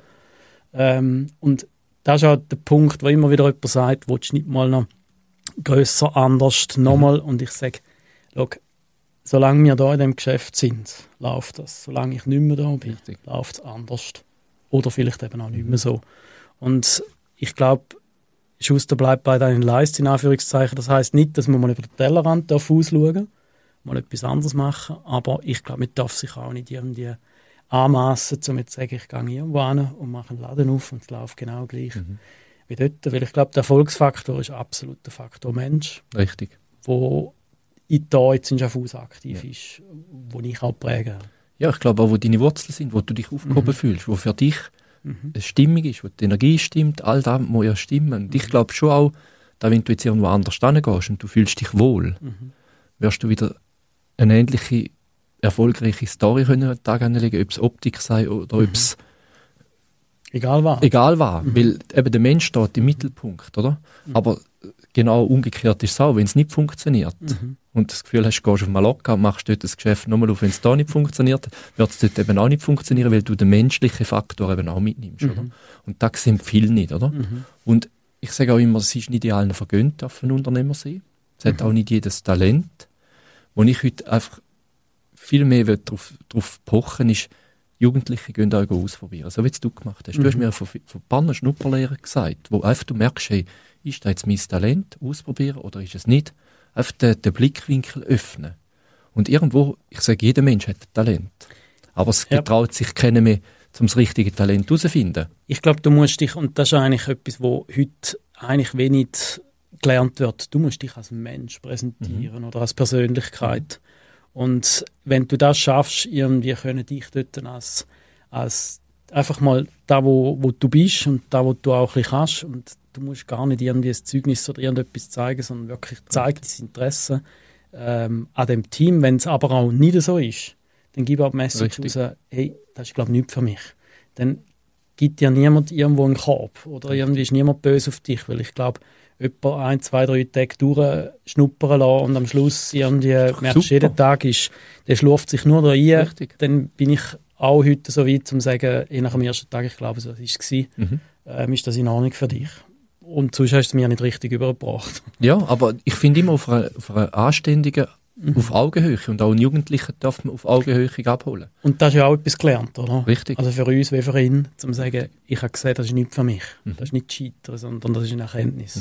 Und das ist auch der Punkt, wo immer wieder jemand sagt, willst du nicht mal noch grösser, anders, nochmal. Und ich sage, schau, solange wir da in diesem Geschäft sind, läuft das. Solange ich nicht mehr da bin, läuft es anders. Oder vielleicht eben auch nicht mehr so. Und ich glaube, Schuster bleibt bei deinen Leisten, in Anführungszeichen. Das heisst nicht, dass man mal über den Tellerrand ausschauen darf, mal etwas anderes machen. Aber ich glaube, man darf sich auch nicht irgendwie anmassen, um jetzt zu sagen, ich gehe irgendwo hin und mache einen Laden auf und es läuft genau gleich wie dort. Weil ich glaube, der Erfolgsfaktor ist absolut der Faktor Mensch. Richtig. Wo da jetzt in Schaffhausen aktiv ist, wo ich auch präge. Ja, ich glaube auch, wo deine Wurzeln sind, wo du dich aufgehoben fühlst, wo für dich es stimmig ist, wo die Energie stimmt, all das muss ja stimmen. Und ich glaube schon auch, dass wenn du jetzt irgendwo anders hingehst und du fühlst dich wohl, wirst du wieder eine ähnliche, erfolgreiche Story können an den Tag anlegen, ob es Optik sei oder ob es egal war. Weil eben der Mensch steht im Mittelpunkt, oder? Aber genau umgekehrt ist es auch, wenn es nicht funktioniert und das Gefühl hast, du gehst auf Mallorca und machst dort das Geschäft nochmal auf, wenn es da nicht funktioniert, wird es dort eben auch nicht funktionieren, weil du den menschlichen Faktor eben auch mitnimmst, oder? Und das sind viele nicht, oder? Und ich sage auch immer, es ist nicht in allen vergönnt, auf ein Unternehmer sein. Es hat auch nicht jedes Talent. Wo ich heute einfach viel mehr darauf pochen ist, Jugendliche gehen auch ausprobieren, so wie es du gemacht hast. Du hast mir von ein paar Schnupperlehrern gesagt, wo einfach du merkst, hey, ist das jetzt mein Talent, ausprobieren oder ist es nicht? Einfach den Blickwinkel öffnen. Und irgendwo, ich sage, jeder Mensch hat ein Talent. Aber es getraut sich keiner mehr, um das richtige Talent herauszufinden. Ich glaube, du musst dich, und das ist eigentlich etwas, wo heute eigentlich wenig gelernt wird, du musst dich als Mensch präsentieren oder als Persönlichkeit. Und wenn du das schaffst, irgendwie können dich dort als einfach mal da, wo du bist und da, wo du auch ein bisschen kannst, und du musst gar nicht irgendwie ein Zeugnis oder irgendetwas zeigen, sondern wirklich zeig dein Interesse an dem Team. Wenn es aber auch nicht so ist, dann gib auch die Message raus, hey, das ist, glaube ich, nichts für mich. Dann gibt dir niemand irgendwo einen Korb oder irgendwie ist niemand böse auf dich, weil ich glaube, etwa 1, 2, 3 Tage durchschnuppern lassen und am Schluss irgendwie merkst, jeden Tag der schlurft sich nur da rein. Richtig. Dann bin ich auch heute so weit, um zu sagen, nach dem ersten Tag, ich glaube, so war es, ist das in Ordnung für dich. Und sonst hast du es mir nicht richtig übergebracht. Ja, aber ich finde immer auf einer anständigen, auf Augenhöhe, und auch einen Jugendlichen darf man auf Augenhöhe abholen. Und das ist ja auch etwas gelernt, oder? Richtig. Also für uns wie für ihn, um zu sagen, ich habe gesehen, das ist nicht für mich. Das ist nicht Scheitern, sondern das ist eine Erkenntnis.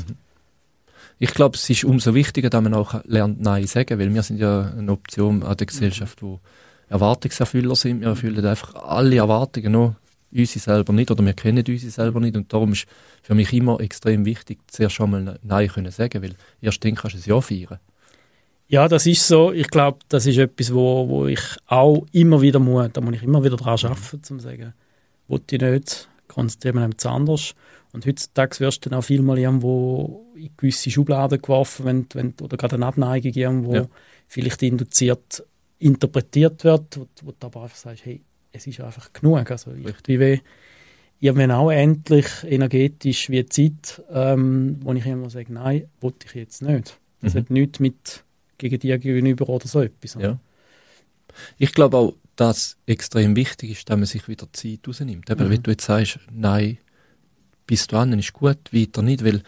Ich glaube, es ist umso wichtiger, dass man auch lernt, Nein sagen, weil wir sind ja eine Option an der Gesellschaft, wo Erwartungserfüller sind. Wir erfüllen einfach alle Erwartungen, noch unsere selber nicht, oder wir kennen unsere selber nicht, und darum ist für mich immer extrem wichtig, zuerst schon mal Nein können sagen, weil erst dann kannst du ein Ja feiern. Ja, das ist so. Ich glaube, das ist etwas, wo ich auch immer wieder muss, da muss ich immer wieder daran arbeiten, um zu sagen, will ich nicht, konzentriere mich etwas anderes. Und heutzutage wirst du dann auch vielmal irgendwo in gewisse Schubladen geworfen, wenn oder gerade eine Abneigung irgendwo vielleicht induziert interpretiert wird, wo du aber einfach sagst, hey, es ist einfach genug. Also ich irgendwann auch endlich energetisch wie Zeit, wo ich immer sage, nein, wollte ich jetzt nicht. Das hat nichts mit gegen dir gegenüber oder so etwas. Ja. Ich glaube auch, dass extrem wichtig ist, dass man sich wieder Zeit rausnimmt. Aber wenn du jetzt sagst, nein, bis du an, ist gut, weiter nicht, weil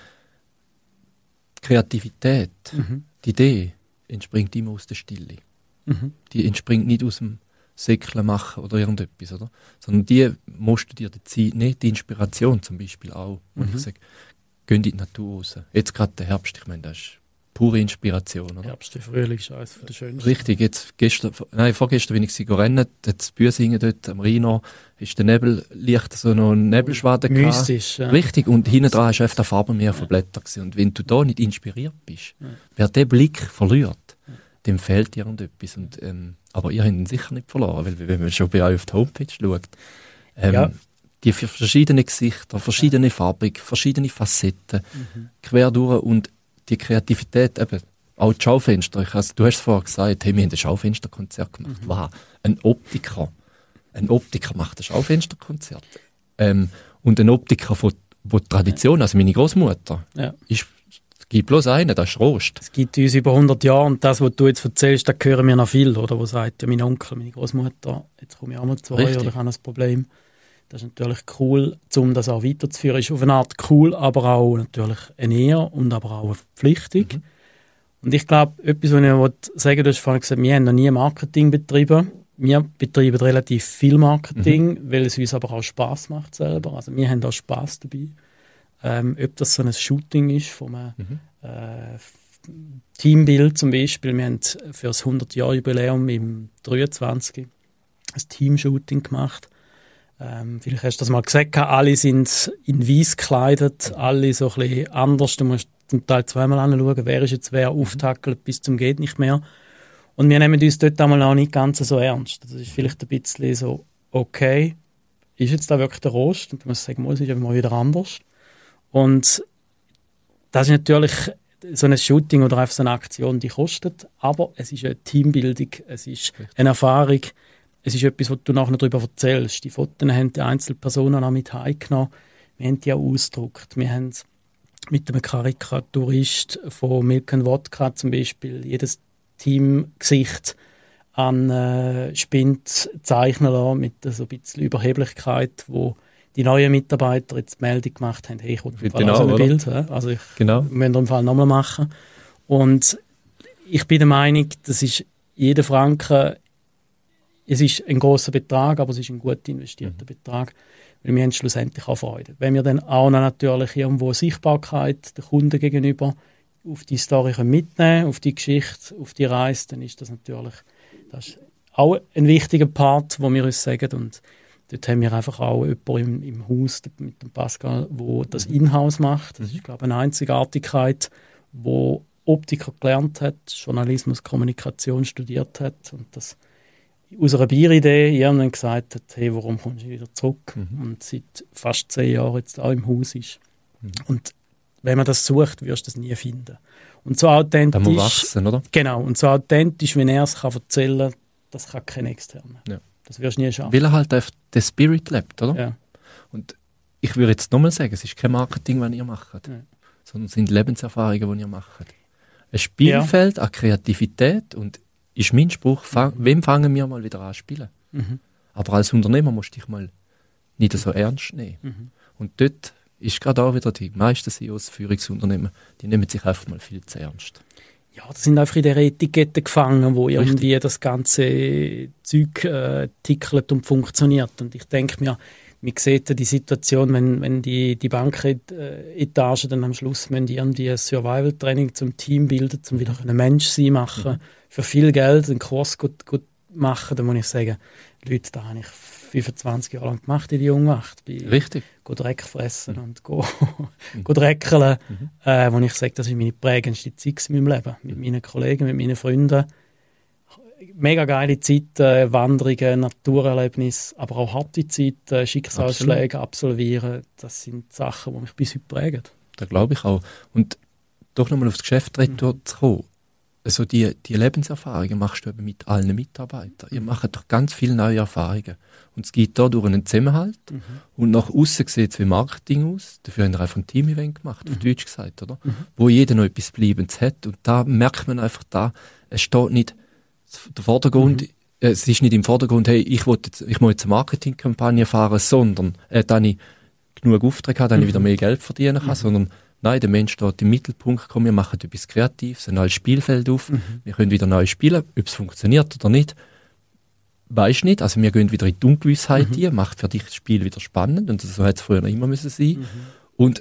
die Kreativität, die Idee, entspringt immer aus der Stille. Die entspringt nicht aus dem Säckchen machen oder irgendetwas, oder? Sondern die musst du dir die Zeit nehmen, die Inspiration zum Beispiel auch. Und ich sage, geh in die Natur raus. Jetzt gerade der Herbst, ich meine, das ist pure Inspiration, oder? Herbst, der Frühling ist eines der schönsten. Richtig, jetzt vorgestern bin ich rennen, das Büsingen dort am Rhein, ist der Nebel, leicht so noch ein Nebelschwaden gehabt. Mystisch, ja. Richtig, und hinten dran ist einfach der Farbenmeer von Blättern gewesen. Und wenn du da nicht inspiriert bist, wer den Blick verliert, dem fehlt irgendetwas. Und, aber ihr habt ihn sicher nicht verloren, weil wenn man schon bei euch auf die Homepage schaut, die verschiedenen Gesichter, verschiedene Farben, verschiedene Facetten, quer durch, und die Kreativität, eben, Auch die Schaufenster. Du hast es vorher gesagt, hey, wir haben ein Schaufensterkonzert gemacht. Wow, ein Optiker macht ein Schaufensterkonzert. Und ein Optiker von Tradition, also meine Großmutter, es gibt bloß einen, das ist Rost. Es gibt uns über 100 Jahre und das, was du jetzt erzählst, das hören wir noch viel, oder? Wo sagt ja mein Onkel, meine Großmutter, jetzt komme ich auch mal zu euch oder ich habe ein Problem. Das ist natürlich cool, um das auch weiterzuführen. Ist auf eine Art cool, aber auch natürlich eine Ehre und aber auch eine Verpflichtung. Und ich glaube, etwas, was ich sagen wollte, du hast vorhin gesagt, wir haben noch nie Marketing betrieben. Wir betreiben relativ viel Marketing, weil es uns aber auch Spass macht selber. Also wir haben auch Spass dabei. Ob das so ein Shooting ist von einem Teambild zum Beispiel. Wir haben für das 100-Jahr-Jubiläum im 23 ein Teamshooting gemacht. Vielleicht hast du das mal gesagt, alle sind in weiß gekleidet, alle so ein bisschen anders. Du musst zum Teil zweimal anschauen, wer ist jetzt wer auftackelt bis zum geht nicht mehr. Und wir nehmen uns dort einmal auch nicht ganz so ernst. Das ist vielleicht ein bisschen so, okay, ist jetzt da wirklich der Rost? Und du musst sagen, es ist eben mal wieder anders. Und das ist natürlich so ein Shooting oder einfach so eine Aktion, die kostet, aber es ist eine Teambildung, es ist eine Erfahrung, es ist etwas, was du nachher darüber erzählst. Die Fotos haben die Einzelpersonen auch mit heimgenommen, wir haben die auch ausgedruckt, wir haben mit einem Karikaturist von Milk & Wodka zum Beispiel jedes Teamgesicht an Spind zeichnen lassen, mit so ein bisschen Überheblichkeit, wo die neuen Mitarbeiter jetzt die Meldung gemacht haben, hey, ich wollte so ein Bild. Also ich möchte im Fall nochmal machen. Und ich bin der Meinung, das ist jeder Franken, es ist ein grosser Betrag, aber es ist ein gut investierter Betrag, weil wir haben schlussendlich auch Freude. Wenn wir dann auch noch natürlich irgendwo Sichtbarkeit der Kunden gegenüber auf die Story mitnehmen, auf die Geschichte, auf die Reise, dann ist das natürlich das ist auch ein wichtiger Part, wo wir uns sagen. Und dort haben wir einfach auch jemanden im Haus mit dem Pascal, der das in-house macht. Das ist, glaube ich, eine Einzigartigkeit, wo Optiker gelernt hat, Journalismus, Kommunikation studiert hat und das aus einer Bieridee irgendwann gesagt hat, hey, warum kommst du wieder zurück? Und seit fast 10 Jahren jetzt auch im Haus ist. Und wenn man das sucht, wirst du das nie finden. Und so authentisch... Da muss wachsen, oder? Genau. Und so authentisch, wie er es erzählen kann, das kann kein Externer. Ja. Das wirst du nie schaffen. Weil er halt einfach den Spirit lebt, oder? Ja. Und ich würde jetzt nochmal sagen, es ist kein Marketing, was ihr macht, sondern es sind Lebenserfahrungen, die ihr macht. Ein Spielfeld an Kreativität und ist mein Spruch, wem fangen wir mal wieder an zu spielen? Aber als Unternehmer musst du dich mal nicht so ernst nehmen. Und dort ist gerade auch wieder die meisten CEOs, Führungsunternehmen, die nehmen sich einfach mal viel zu ernst. Ja, das sind einfach in der Etikette gefangen, wo irgendwie das ganze Zeug tickelt und funktioniert. Und ich denke mir, man sieht ja die Situation, wenn die Banketage dann am Schluss die irgendwie ein Survival-Training zum Team bilden, um wieder ein Mensch sein machen, für viel Geld einen Kurs gut machen, dann muss ich sagen, Leute, da habe ich 25 Jahre lang gemacht in die Jungwacht. Richtig. Go Dreck fressen und go dreckeln. Wo ich sage, das ist meine prägendste Zeit in meinem Leben. Mit meinen Kollegen, mit meinen Freunden. Mega geile Zeiten, Wanderungen, Naturerlebnisse, aber auch harte Zeiten, Schicksalsschläge absolvieren. Das sind Sachen, die mich bis heute prägen. Das glaube ich auch. Und doch nochmal aufs Geschäft zu kommen. Also die Lebenserfahrungen machst du eben mit allen Mitarbeitern. Ihr macht doch ganz viele neue Erfahrungen. Und es geht da durch einen Zusammenhalt. Und nach außen sieht es wie Marketing aus. Dafür haben wir einfach ein Team-Event gemacht, auf Deutsch gesagt, oder? Wo jeder noch etwas Bleibendes hat. Und da merkt man einfach, es steht nicht der Vordergrund, es ist nicht im Vordergrund, hey, ich muss jetzt eine Marketingkampagne fahren, sondern dann ich genug Aufträge habe, dann ich wieder mehr Geld verdienen kann, sondern nein, der Mensch steht im Mittelpunkt, komm, wir machen etwas Kreatives, ein neues Spielfeld auf, wir können wieder neu spielen, ob es funktioniert oder nicht, weisst nicht, also wir gehen wieder in die Ungewissheit rein, macht für dich das Spiel wieder spannend und so hat es früher immer müssen sein. Und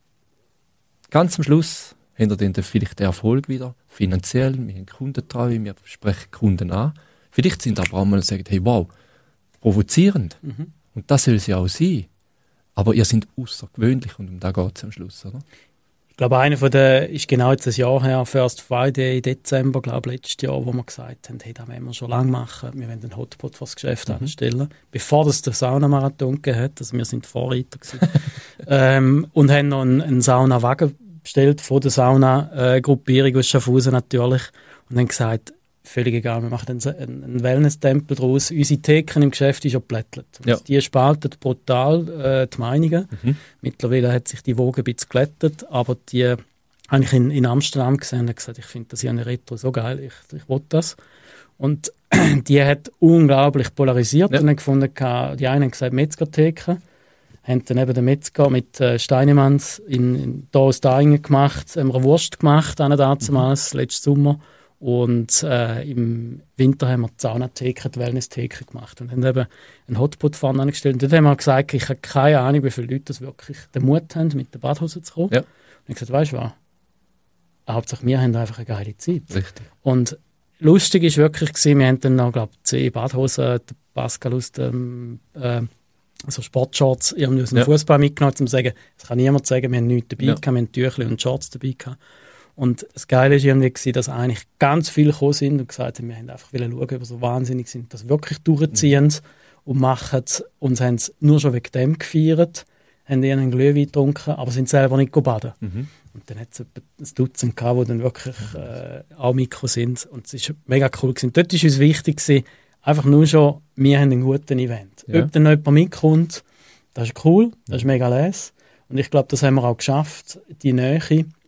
ganz am Schluss haben wir dann vielleicht den Erfolg wieder, finanziell, wir haben Kundentreue, wir sprechen Kunden an, vielleicht sind aber auch mal und sagen, hey, wow, provozierend, und das soll es ja auch sein. Aber ihr seid außergewöhnlich und um da geht es am Schluss, oder? Ich glaube, einer ist genau jetzt ein Jahr her, First Friday im Dezember, glaube letztes Jahr, wo wir gesagt haben, hey, das wollen wir schon lange machen, wir wollen einen Hotspot für das Geschäft anstellen, bevor es den Saunamarathon gegeben hat, also wir sind Vorreiter gewesen. Und haben noch einen Saunawagen bestellt von der Sauna-Gruppierung aus Schaffhausen natürlich und haben gesagt, völlig egal, wir machen einen Wellness-Tempel daraus. Unsere Theken im Geschäft ist ja geplättelt. Ja. Die spalten brutal die Meinungen. Mittlerweile hat sich die Woge ein bisschen geglättet, aber die habe ich in Amsterdam gesehen und gesagt, ich finde das hier eine Retro so geil, ich will das. Und die hat unglaublich polarisiert und haben gefunden, die einen haben gesagt Metzger-Theken, haben dann eben den Metzger mit Steinemanns da aus Daingen gemacht, haben eine Wurst gemacht, damals, letzten Sommer. Und im Winter haben wir die Saunatheke, die Wellness-Theke gemacht und haben eben einen Hotpot vorne angestellt. Und dort haben wir gesagt, ich habe keine Ahnung, wie viele Leute das wirklich den Mut haben, mit der Badhose zu kommen. Ja. Und ich habe gesagt, weißt du was? Hauptsache, wir haben einfach eine geile Zeit. Richtig. Und lustig war wirklich, wir haben dann noch, glaube ich, 10 Badhosen, der Pascal aus dem also Sportshorts irgendwie aus dem Fußball mitgenommen, um zu sagen, das kann niemand sagen, wir haben nichts dabei gehabt, wir haben Tüchli und Shorts dabei gehabt. Und das Geile war irgendwie, dass eigentlich ganz viele gekommen sind und gesagt haben, wir haben einfach schauen, ob wir so wahnsinnig sind, das wirklich durchziehen und machen es. Und haben es nur schon wegen dem gefeiert, haben einen Glühwein getrunken, aber sind selber nicht baden. Und dann hat es etwa ein Dutzend gehabt, die dann wirklich auch Mikro sind. Und es war mega cool gewesen. Dort war uns wichtig, einfach nur schon, wir haben einen guten Event. Ja. Ob dann noch jemand mitkommt, das ist cool, das ist mega les. Und ich glaube, das haben wir auch geschafft, die Nähe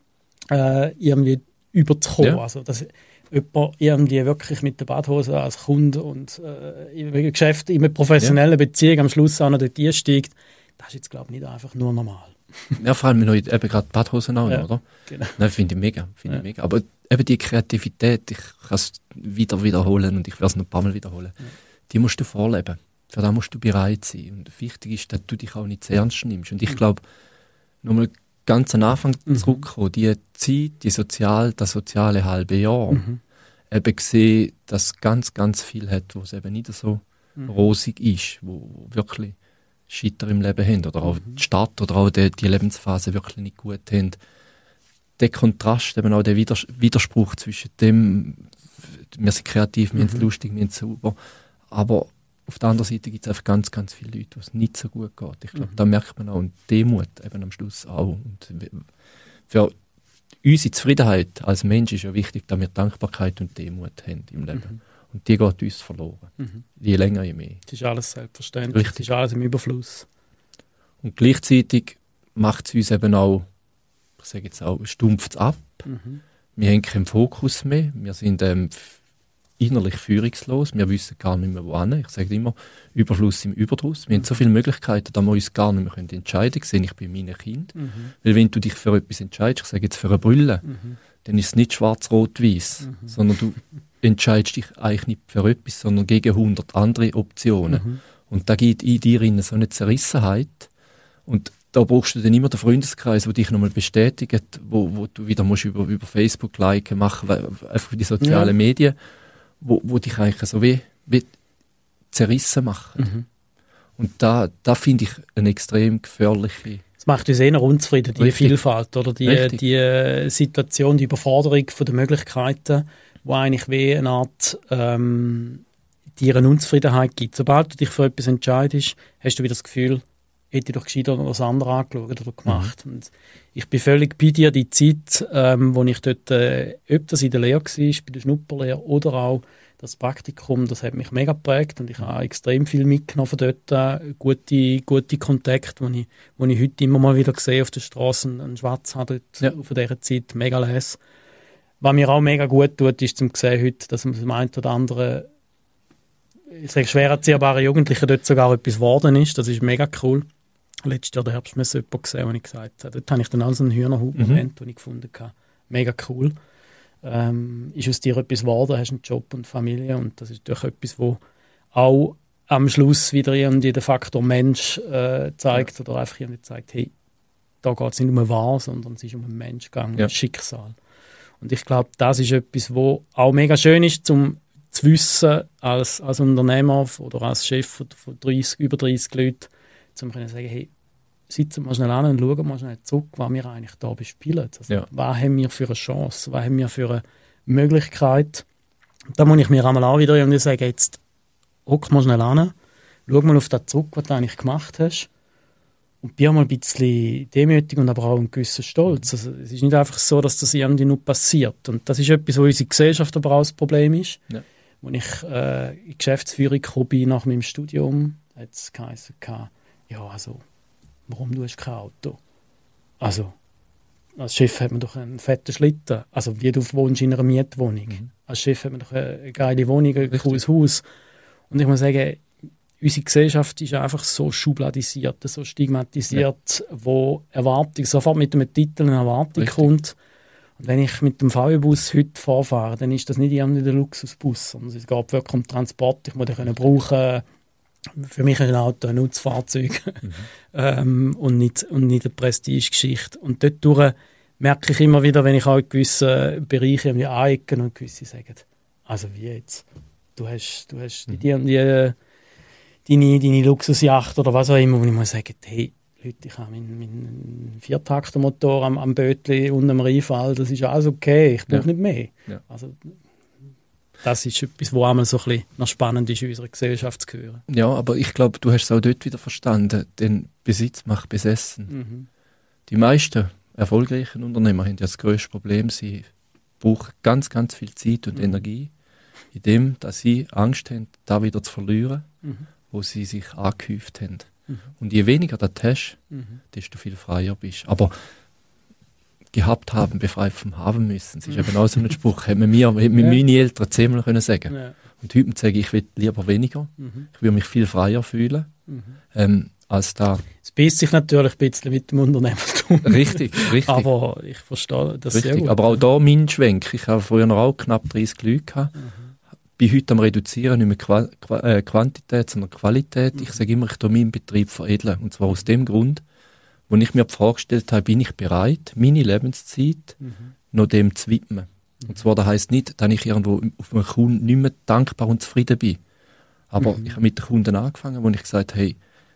irgendwie überzukommen. Ja. Also, dass jemand irgendwie wirklich mit der Badhose als Kunde und im Geschäft, in einer professionellen Beziehung am Schluss auch noch dort einsteigt, das ist jetzt, glaube ich, nicht einfach nur normal. Ja, vor allem noch eben gerade Badhosen auch, oder? Genau. Nein, finde ich mega. Aber eben die Kreativität, ich kann es wiederholen und ich werde es noch ein paar Mal wiederholen, die musst du vorleben. Für das musst du bereit sein. Und wichtig ist, dass du dich auch nicht zu ernst nimmst. Und ich glaube, nochmal ganz am Anfang zurückkommen, die Zeit, das soziale halbe Jahr, eben gesehen, dass es ganz, ganz viel hat, wo es eben nicht so rosig ist, wo wirklich Scheiter im Leben haben oder auch die Stadt oder auch die Lebensphase wirklich nicht gut haben. Der Kontrast, eben auch der Widerspruch zwischen dem, wir sind kreativ, wir sind lustig, wir sind sauber, aber auf der anderen Seite gibt es einfach ganz, ganz viele Leute, wo es nicht so gut geht. Ich glaube, da merkt man auch und Demut eben am Schluss auch. Und für unsere Zufriedenheit als Mensch ist ja wichtig, dass wir Dankbarkeit und Demut haben im Leben. Und die geht uns verloren. Je länger, je mehr. Das ist alles selbstverständlich. Das ist alles im Überfluss. Und gleichzeitig macht es uns eben auch, ich sage jetzt auch, stumpft es ab. Wir haben keinen Fokus mehr. Wir sind innerlich führungslos. Wir wissen gar nicht mehr, wohin. Ich sage immer, Überfluss im Überdruss. Wir haben so viele Möglichkeiten, dass wir uns gar nicht mehr entscheiden können. Sehe ich bei meinen Kindern. Weil wenn du dich für etwas entscheidest, ich sage jetzt für eine Brille, dann ist es nicht schwarz-rot-weiß, sondern du entscheidest dich eigentlich nicht für etwas, sondern gegen 100 andere Optionen. Und da gibt in dir so eine Zerrissenheit. Und da brauchst du dann immer den Freundeskreis, der dich nochmal bestätigt, wo du wieder musst über Facebook liken machen, einfach die sozialen Medien, wo dich eigentlich so wie zerrissen machen. Und da finde ich eine extrem gefährliche... Es macht uns eher unzufrieden, die Vielfalt oder die Situation, die Überforderung von den Möglichkeiten, wo eigentlich wie eine Art dir eine Unzufriedenheit gibt. Sobald du dich für etwas entscheidest, hast du wieder das Gefühl, hätte ich doch gescheiter noch was anderes angeschaut oder gemacht. Und ich bin völlig bei dir, die Zeit, wo ich dort, ob das in der Lehre war, bei der Schnupperlehre oder auch das Praktikum, das hat mich mega geprägt und ich habe extrem viel mitgenommen von dort, gute Kontakte, die ich heute immer mal wieder sehe auf der Straße, einen Schwarz hat von dieser Zeit, mega les. Was mir auch mega gut tut, ist zu sehen heute, dass man das eine oder andere, ich sage, schwer erziehbare Jugendliche dort sogar etwas geworden ist. Das ist mega cool. Letztes Jahr der Herbstmesse jemand gesehen, wo ich gesagt habe, dort habe ich dann also einen Hühnerhut-Moment, den ich gefunden habe. Mega cool. Ist aus dir etwas geworden, hast einen Job und Familie und das ist natürlich etwas, wo auch am Schluss wieder irgendwie den Faktor Mensch zeigt oder einfach irgendwie zeigt, hey, da geht es nicht um eine Ware, sondern es ist um einen Mensch gegangen, um Schicksal. Und ich glaube, das ist etwas, wo auch mega schön ist, zum zu wissen, als Unternehmer oder als Chef von über 30 Leuten, zu sagen, hey, sitzen wir schnell an und schauen wir schnell zurück, was wir eigentlich da bespielen. Also, was haben wir für eine Chance, was haben wir für eine Möglichkeit. Da muss ich mir einmal auch wieder sagen, jetzt hock mal schnell an, schau mal auf das zurück, was du eigentlich gemacht hast Und bin auch mal ein bisschen demütig und aber auch einen gewissen Stolz. Also, es ist nicht einfach so, dass das irgendwie nur passiert. Und das ist etwas, wo unsere Gesellschaft aber auch das Problem ist. Ja. Als ich in die Geschäftsführung gekommen bin nach meinem Studium, hat es geheißen, ja, also, warum du hast kein Auto? Also, als Chef hat man doch einen fetten Schlitten. Also, wie du wohnst in einer Mietwohnung. Als Chef hat man doch eine geile Wohnung, ein cooles Haus. Und ich muss sagen, unsere Gesellschaft ist einfach so schubladisiert, so stigmatisiert, wo Erwartung, sofort mit einem Titel eine Erwartung kommt. Und wenn ich mit dem VW-Bus heute vorfahre, dann ist das nicht irgendwie der Luxusbus, sondern es geht wirklich um Transport. Ich muss den brauchen. Für mich ist ein Auto ein Nutzfahrzeug und nicht eine Prestigegeschichte. Und dort merke ich immer wieder, wenn ich auch in gewissen Bereichen anecken und gewisse sagen, also wie jetzt, du hast deine Luxusjacht oder was auch immer, wo ich muss sagen, hey, Leute, ich habe meinen Viertaktermotor am Bötli und am Rheinfall, das ist alles okay, ich brauche nicht mehr. Ja. Also, das ist etwas, was einmal so ein bisschen noch spannend ist, in unserer Gesellschaft zu hören. Ja, aber ich glaube, du hast es auch dort wieder verstanden, denn Besitz macht besessen. Die meisten erfolgreichen Unternehmer haben ja das grösste Problem, sie brauchen ganz, ganz viel Zeit und Energie, in dem, dass sie Angst haben, da wieder zu verlieren, wo sie sich angehäuft haben. Und je weniger das hast, desto viel freier bist. Aber gehabt haben, befreit vom Haben müssen. Das ist eben auch so ein Spruch, hätten mir meine Eltern 10-mal können sagen. Ja. Und heute sage ich will lieber weniger. Ich würde mich viel freier fühlen, als da. Es beißt sich natürlich ein bisschen mit dem Unternehmertum. Richtig. Aber ich verstehe das richtig. Sehr gut. Aber auch da mein Schwenk. Ich habe früher auch knapp 30 Leute gehabt. Bin heute am Reduzieren, nicht mehr Quantität, sondern Qualität. Ich sage immer, ich tue meinen Betrieb veredeln. Und zwar aus dem Grund, wo ich mir die Frage gestellt habe, bin ich bereit, meine Lebenszeit noch dem zu widmen. Und zwar, das heisst nicht, dass ich irgendwo auf einen Kunden nicht mehr dankbar und zufrieden bin. Aber ich habe mit den Kunden angefangen, wo ich gesagt habe, hey,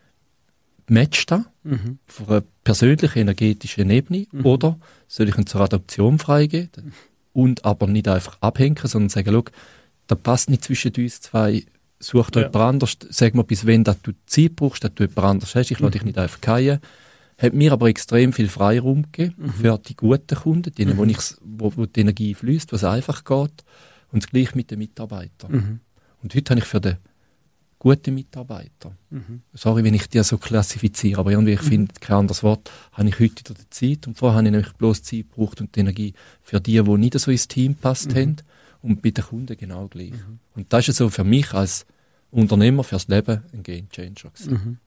matcht das auf einer persönlichen, energetischen Ebene oder soll ich ihn zur Adoption freigeben und aber nicht einfach abhängen, sondern sagen, schau, das passt nicht zwischen uns zwei, such dir jemand anders, sag mir, bis wann du Zeit brauchst, dass du jemand anders hast, ich lasse dich nicht einfach fallen. Hat mir aber extrem viel Freiraum gegeben für die guten Kunden, denen, wo die Energie fließt, was einfach geht. Und das Gleiche mit den Mitarbeitern. Und heute habe ich für den guten Mitarbeiter, sorry, wenn ich die so klassifiziere, aber irgendwie, ich finde kein anderes Wort, habe ich heute wieder die Zeit. Und vorher habe ich nämlich bloß Zeit gebraucht und die Energie für die nicht so ins Team gepasst haben. Und bei den Kunden genau gleich. Und das ist so für mich als Unternehmer fürs Leben ein Game Changer gewesen.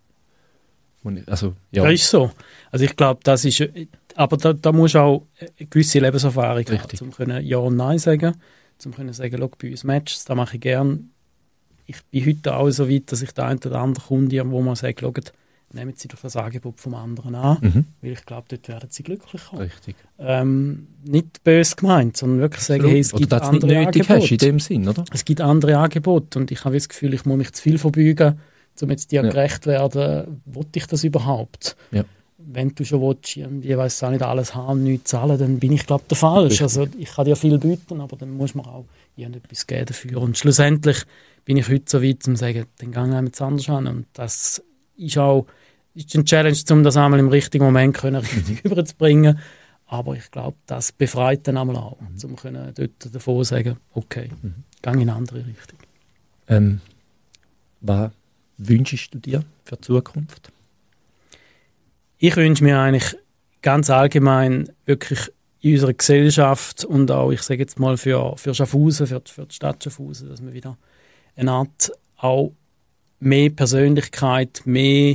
Also, ja. Das ist so. Also ich glaube, das ist, aber da musst du auch eine gewisse Lebenserfahrung haben, um können Ja und Nein sagen, um können sagen, schau, bei uns Matches, das mache ich gern. Ich bin heute auch so weit, dass ich der eine oder andere Kunde, wo man sagt, schau, nehmen Sie doch das Angebot vom anderen an, weil ich glaube, dort werden Sie glücklich haben. Richtig. Nicht böse gemeint, sondern wirklich sagen, hey, es gibt andere Angebote. Hast, in dem Sinn, oder? Es gibt andere Angebote und ich habe das Gefühl, ich muss mich zu viel verbeugen, um jetzt dir gerecht werden, wollte ich das überhaupt? Ja. Wenn du schon willst, irgendwie, weiss auch nicht, alles haben, nichts zahlen, dann bin ich, glaube ich, der falsch. Also ich kann dir viel bieten, aber dann muss man auch irgendetwas geben dafür. Und schlussendlich bin ich heute so weit, um zu sagen, dann gehen wir jetzt anders an. Und das ist auch eine Challenge, um das einmal im richtigen Moment richtig überzubringen. Aber ich glaube, das befreit dann einmal auch, um dort davor zu sagen, okay, gehe in eine andere Richtung. Was wünschst du dir für die Zukunft? Ich wünsche mir eigentlich ganz allgemein wirklich in unserer Gesellschaft und auch, ich sage jetzt mal, für Schaffhausen, für die Stadt Schaffhausen, dass man wieder eine Art auch mehr Persönlichkeit, mehr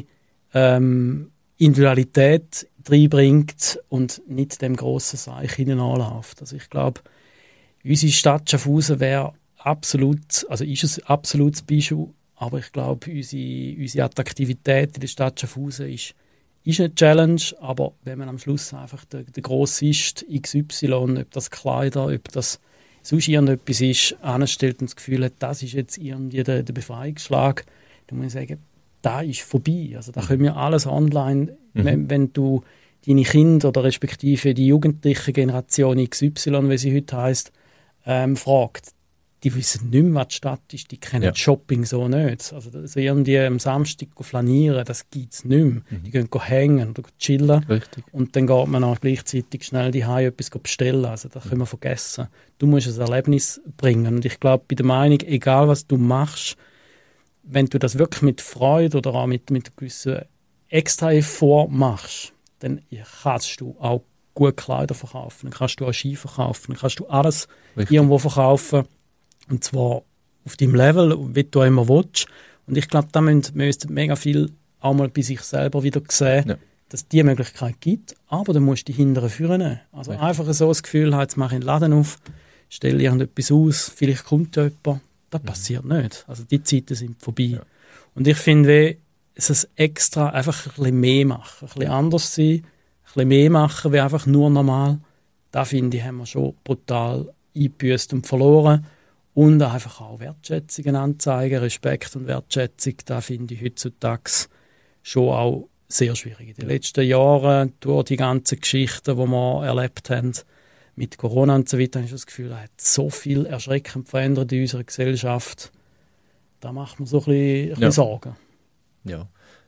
Individualität reinbringt und nicht dem grossen Seich hineinläuft. Also ich glaube, unsere Stadt Schaffhausen wäre absolut, also ist es absolutes Beispiel, aber ich glaube, unsere Attraktivität in der Stadt Schaffhausen ist eine Challenge, aber wenn man am Schluss einfach der Grossist XY, ob das Kleider, ob das sonst irgendetwas ist, anstellt und das Gefühl hat, das ist jetzt irgendwie der Befreiungsschlag, dann muss ich sagen, da ist vorbei. Also da können wir alles online, wenn du deine Kinder oder respektive die jugendliche Generation XY, wie sie heute heisst, fragt. die wissen nicht mehr, was die Stadt ist, die kennen Shopping so nicht. Also irgendwie am Samstag flanieren, das gibt es nicht mehr. Die gehen hängen oder chillen. Richtig. Und dann geht man auch gleichzeitig schnell die Hause etwas bestellen. Also das können wir vergessen. Du musst ein Erlebnis bringen. Und ich glaube, bei der Meinung, egal was du machst, wenn du das wirklich mit Freude oder auch mit gewissen extra Effort machst, dann kannst du auch gut Kleider verkaufen, dann kannst du auch Ski verkaufen, dann kannst du alles irgendwo verkaufen. Und zwar auf deinem Level, wie du immer willst. Und ich glaube, da müssten mega viel auch mal bei sich selber wieder sehen, dass es diese Möglichkeit gibt. Aber dann musst du die Hinteren führen. Also einfach so das Gefühl haben, jetzt mache ich einen Laden auf, stelle irgendetwas aus, vielleicht kommt jemand. Das passiert nicht. Also die Zeiten sind vorbei. Ja. Und ich finde, es extra einfach ein bisschen mehr machen, ein bisschen anders sein, ein bisschen mehr machen, wie einfach nur normal. Da finde ich, haben wir schon brutal eingebüßt und verloren. Und einfach auch Wertschätzung anzeigen, Respekt und Wertschätzung, da finde ich heutzutage schon auch sehr schwierig. In den letzten Jahren, durch die ganzen Geschichten, die wir erlebt haben, mit Corona und so weiter, habe ich das Gefühl, es hat so viel erschreckend verändert in unserer Gesellschaft. Da macht man so ein bisschen Sorgen. Ja.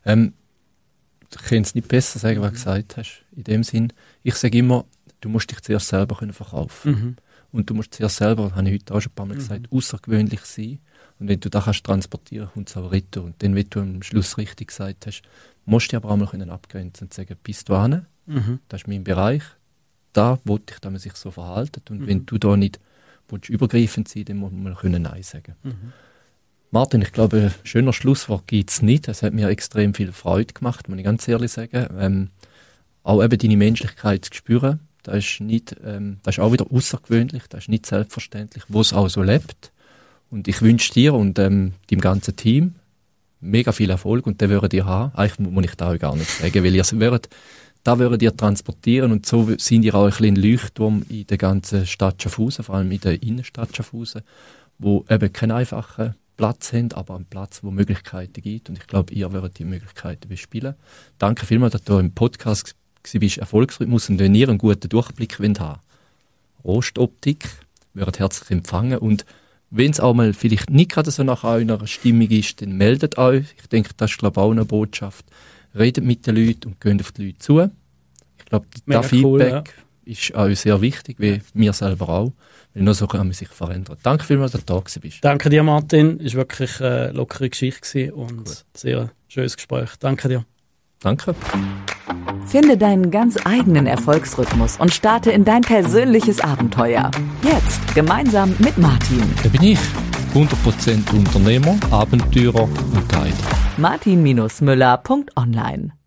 Ich kann es nicht besser sagen, was du gesagt hast. In dem Sinn, ich sage immer, du musst dich zuerst selber verkaufen. Und du musst zuerst selber, das habe ich heute auch schon ein paar Mal gesagt, außergewöhnlich sein. Und wenn du das kannst transportieren, kommt es auch weiter. Und dann, wie du am Schluss richtig gesagt hast, musst du dich aber auch mal abgrenzen und sagen, bist du hin? Das ist mein Bereich. Da wollte ich, dass man sich so verhalten. Und wenn du da nicht übergreifend sein willst, dann muss man Nein sagen. Martin, ich glaube, ein schöner Schlusswort gibt es nicht. Es hat mir extrem viel Freude gemacht, muss ich ganz ehrlich sagen. Auch eben deine Menschlichkeit zu spüren, das ist auch wieder außergewöhnlich, das ist nicht selbstverständlich, wo es auch so lebt. Und ich wünsche dir und deinem ganzen Team mega viel Erfolg und den würdet ihr haben. Eigentlich muss ich das auch gar nicht sagen, weil da würdet ihr transportieren und so sind ihr auch ein bisschen Leuchtturm in der ganzen Stadt Schaffhausen, vor allem in der Innenstadt Schaffhausen, wo eben keinen einfachen Platz haben, aber einen Platz, wo Möglichkeiten gibt. Und ich glaube, ihr werdet die Möglichkeiten bespielen. Danke vielmals, dass du im Podcast bist, Erfolgsrhythmus. Und wenn ihr einen guten Durchblick haben wollt, Rostoptik, werdet herzlich empfangen. Und wenn es auch mal vielleicht nicht gerade so nach einer Stimmung ist, dann meldet euch. Ich denke, das ist, glaube ich, auch eine Botschaft. Redet mit den Leuten und geht auf die Leute zu. Ich glaube, das Feedback ist auch sehr wichtig, wie mir selber auch. Weil nur so kann man sich verändern. Danke vielmals, dass du da bist. Danke dir, Martin. Es war wirklich eine lockere Geschichte und ein sehr schönes Gespräch. Danke dir. Danke. Finde deinen ganz eigenen Erfolgsrhythmus und starte in dein persönliches Abenteuer. Jetzt gemeinsam mit Martin. Da bin ich. 100% Unternehmer, Abenteurer und Guide. Martin-Müller.online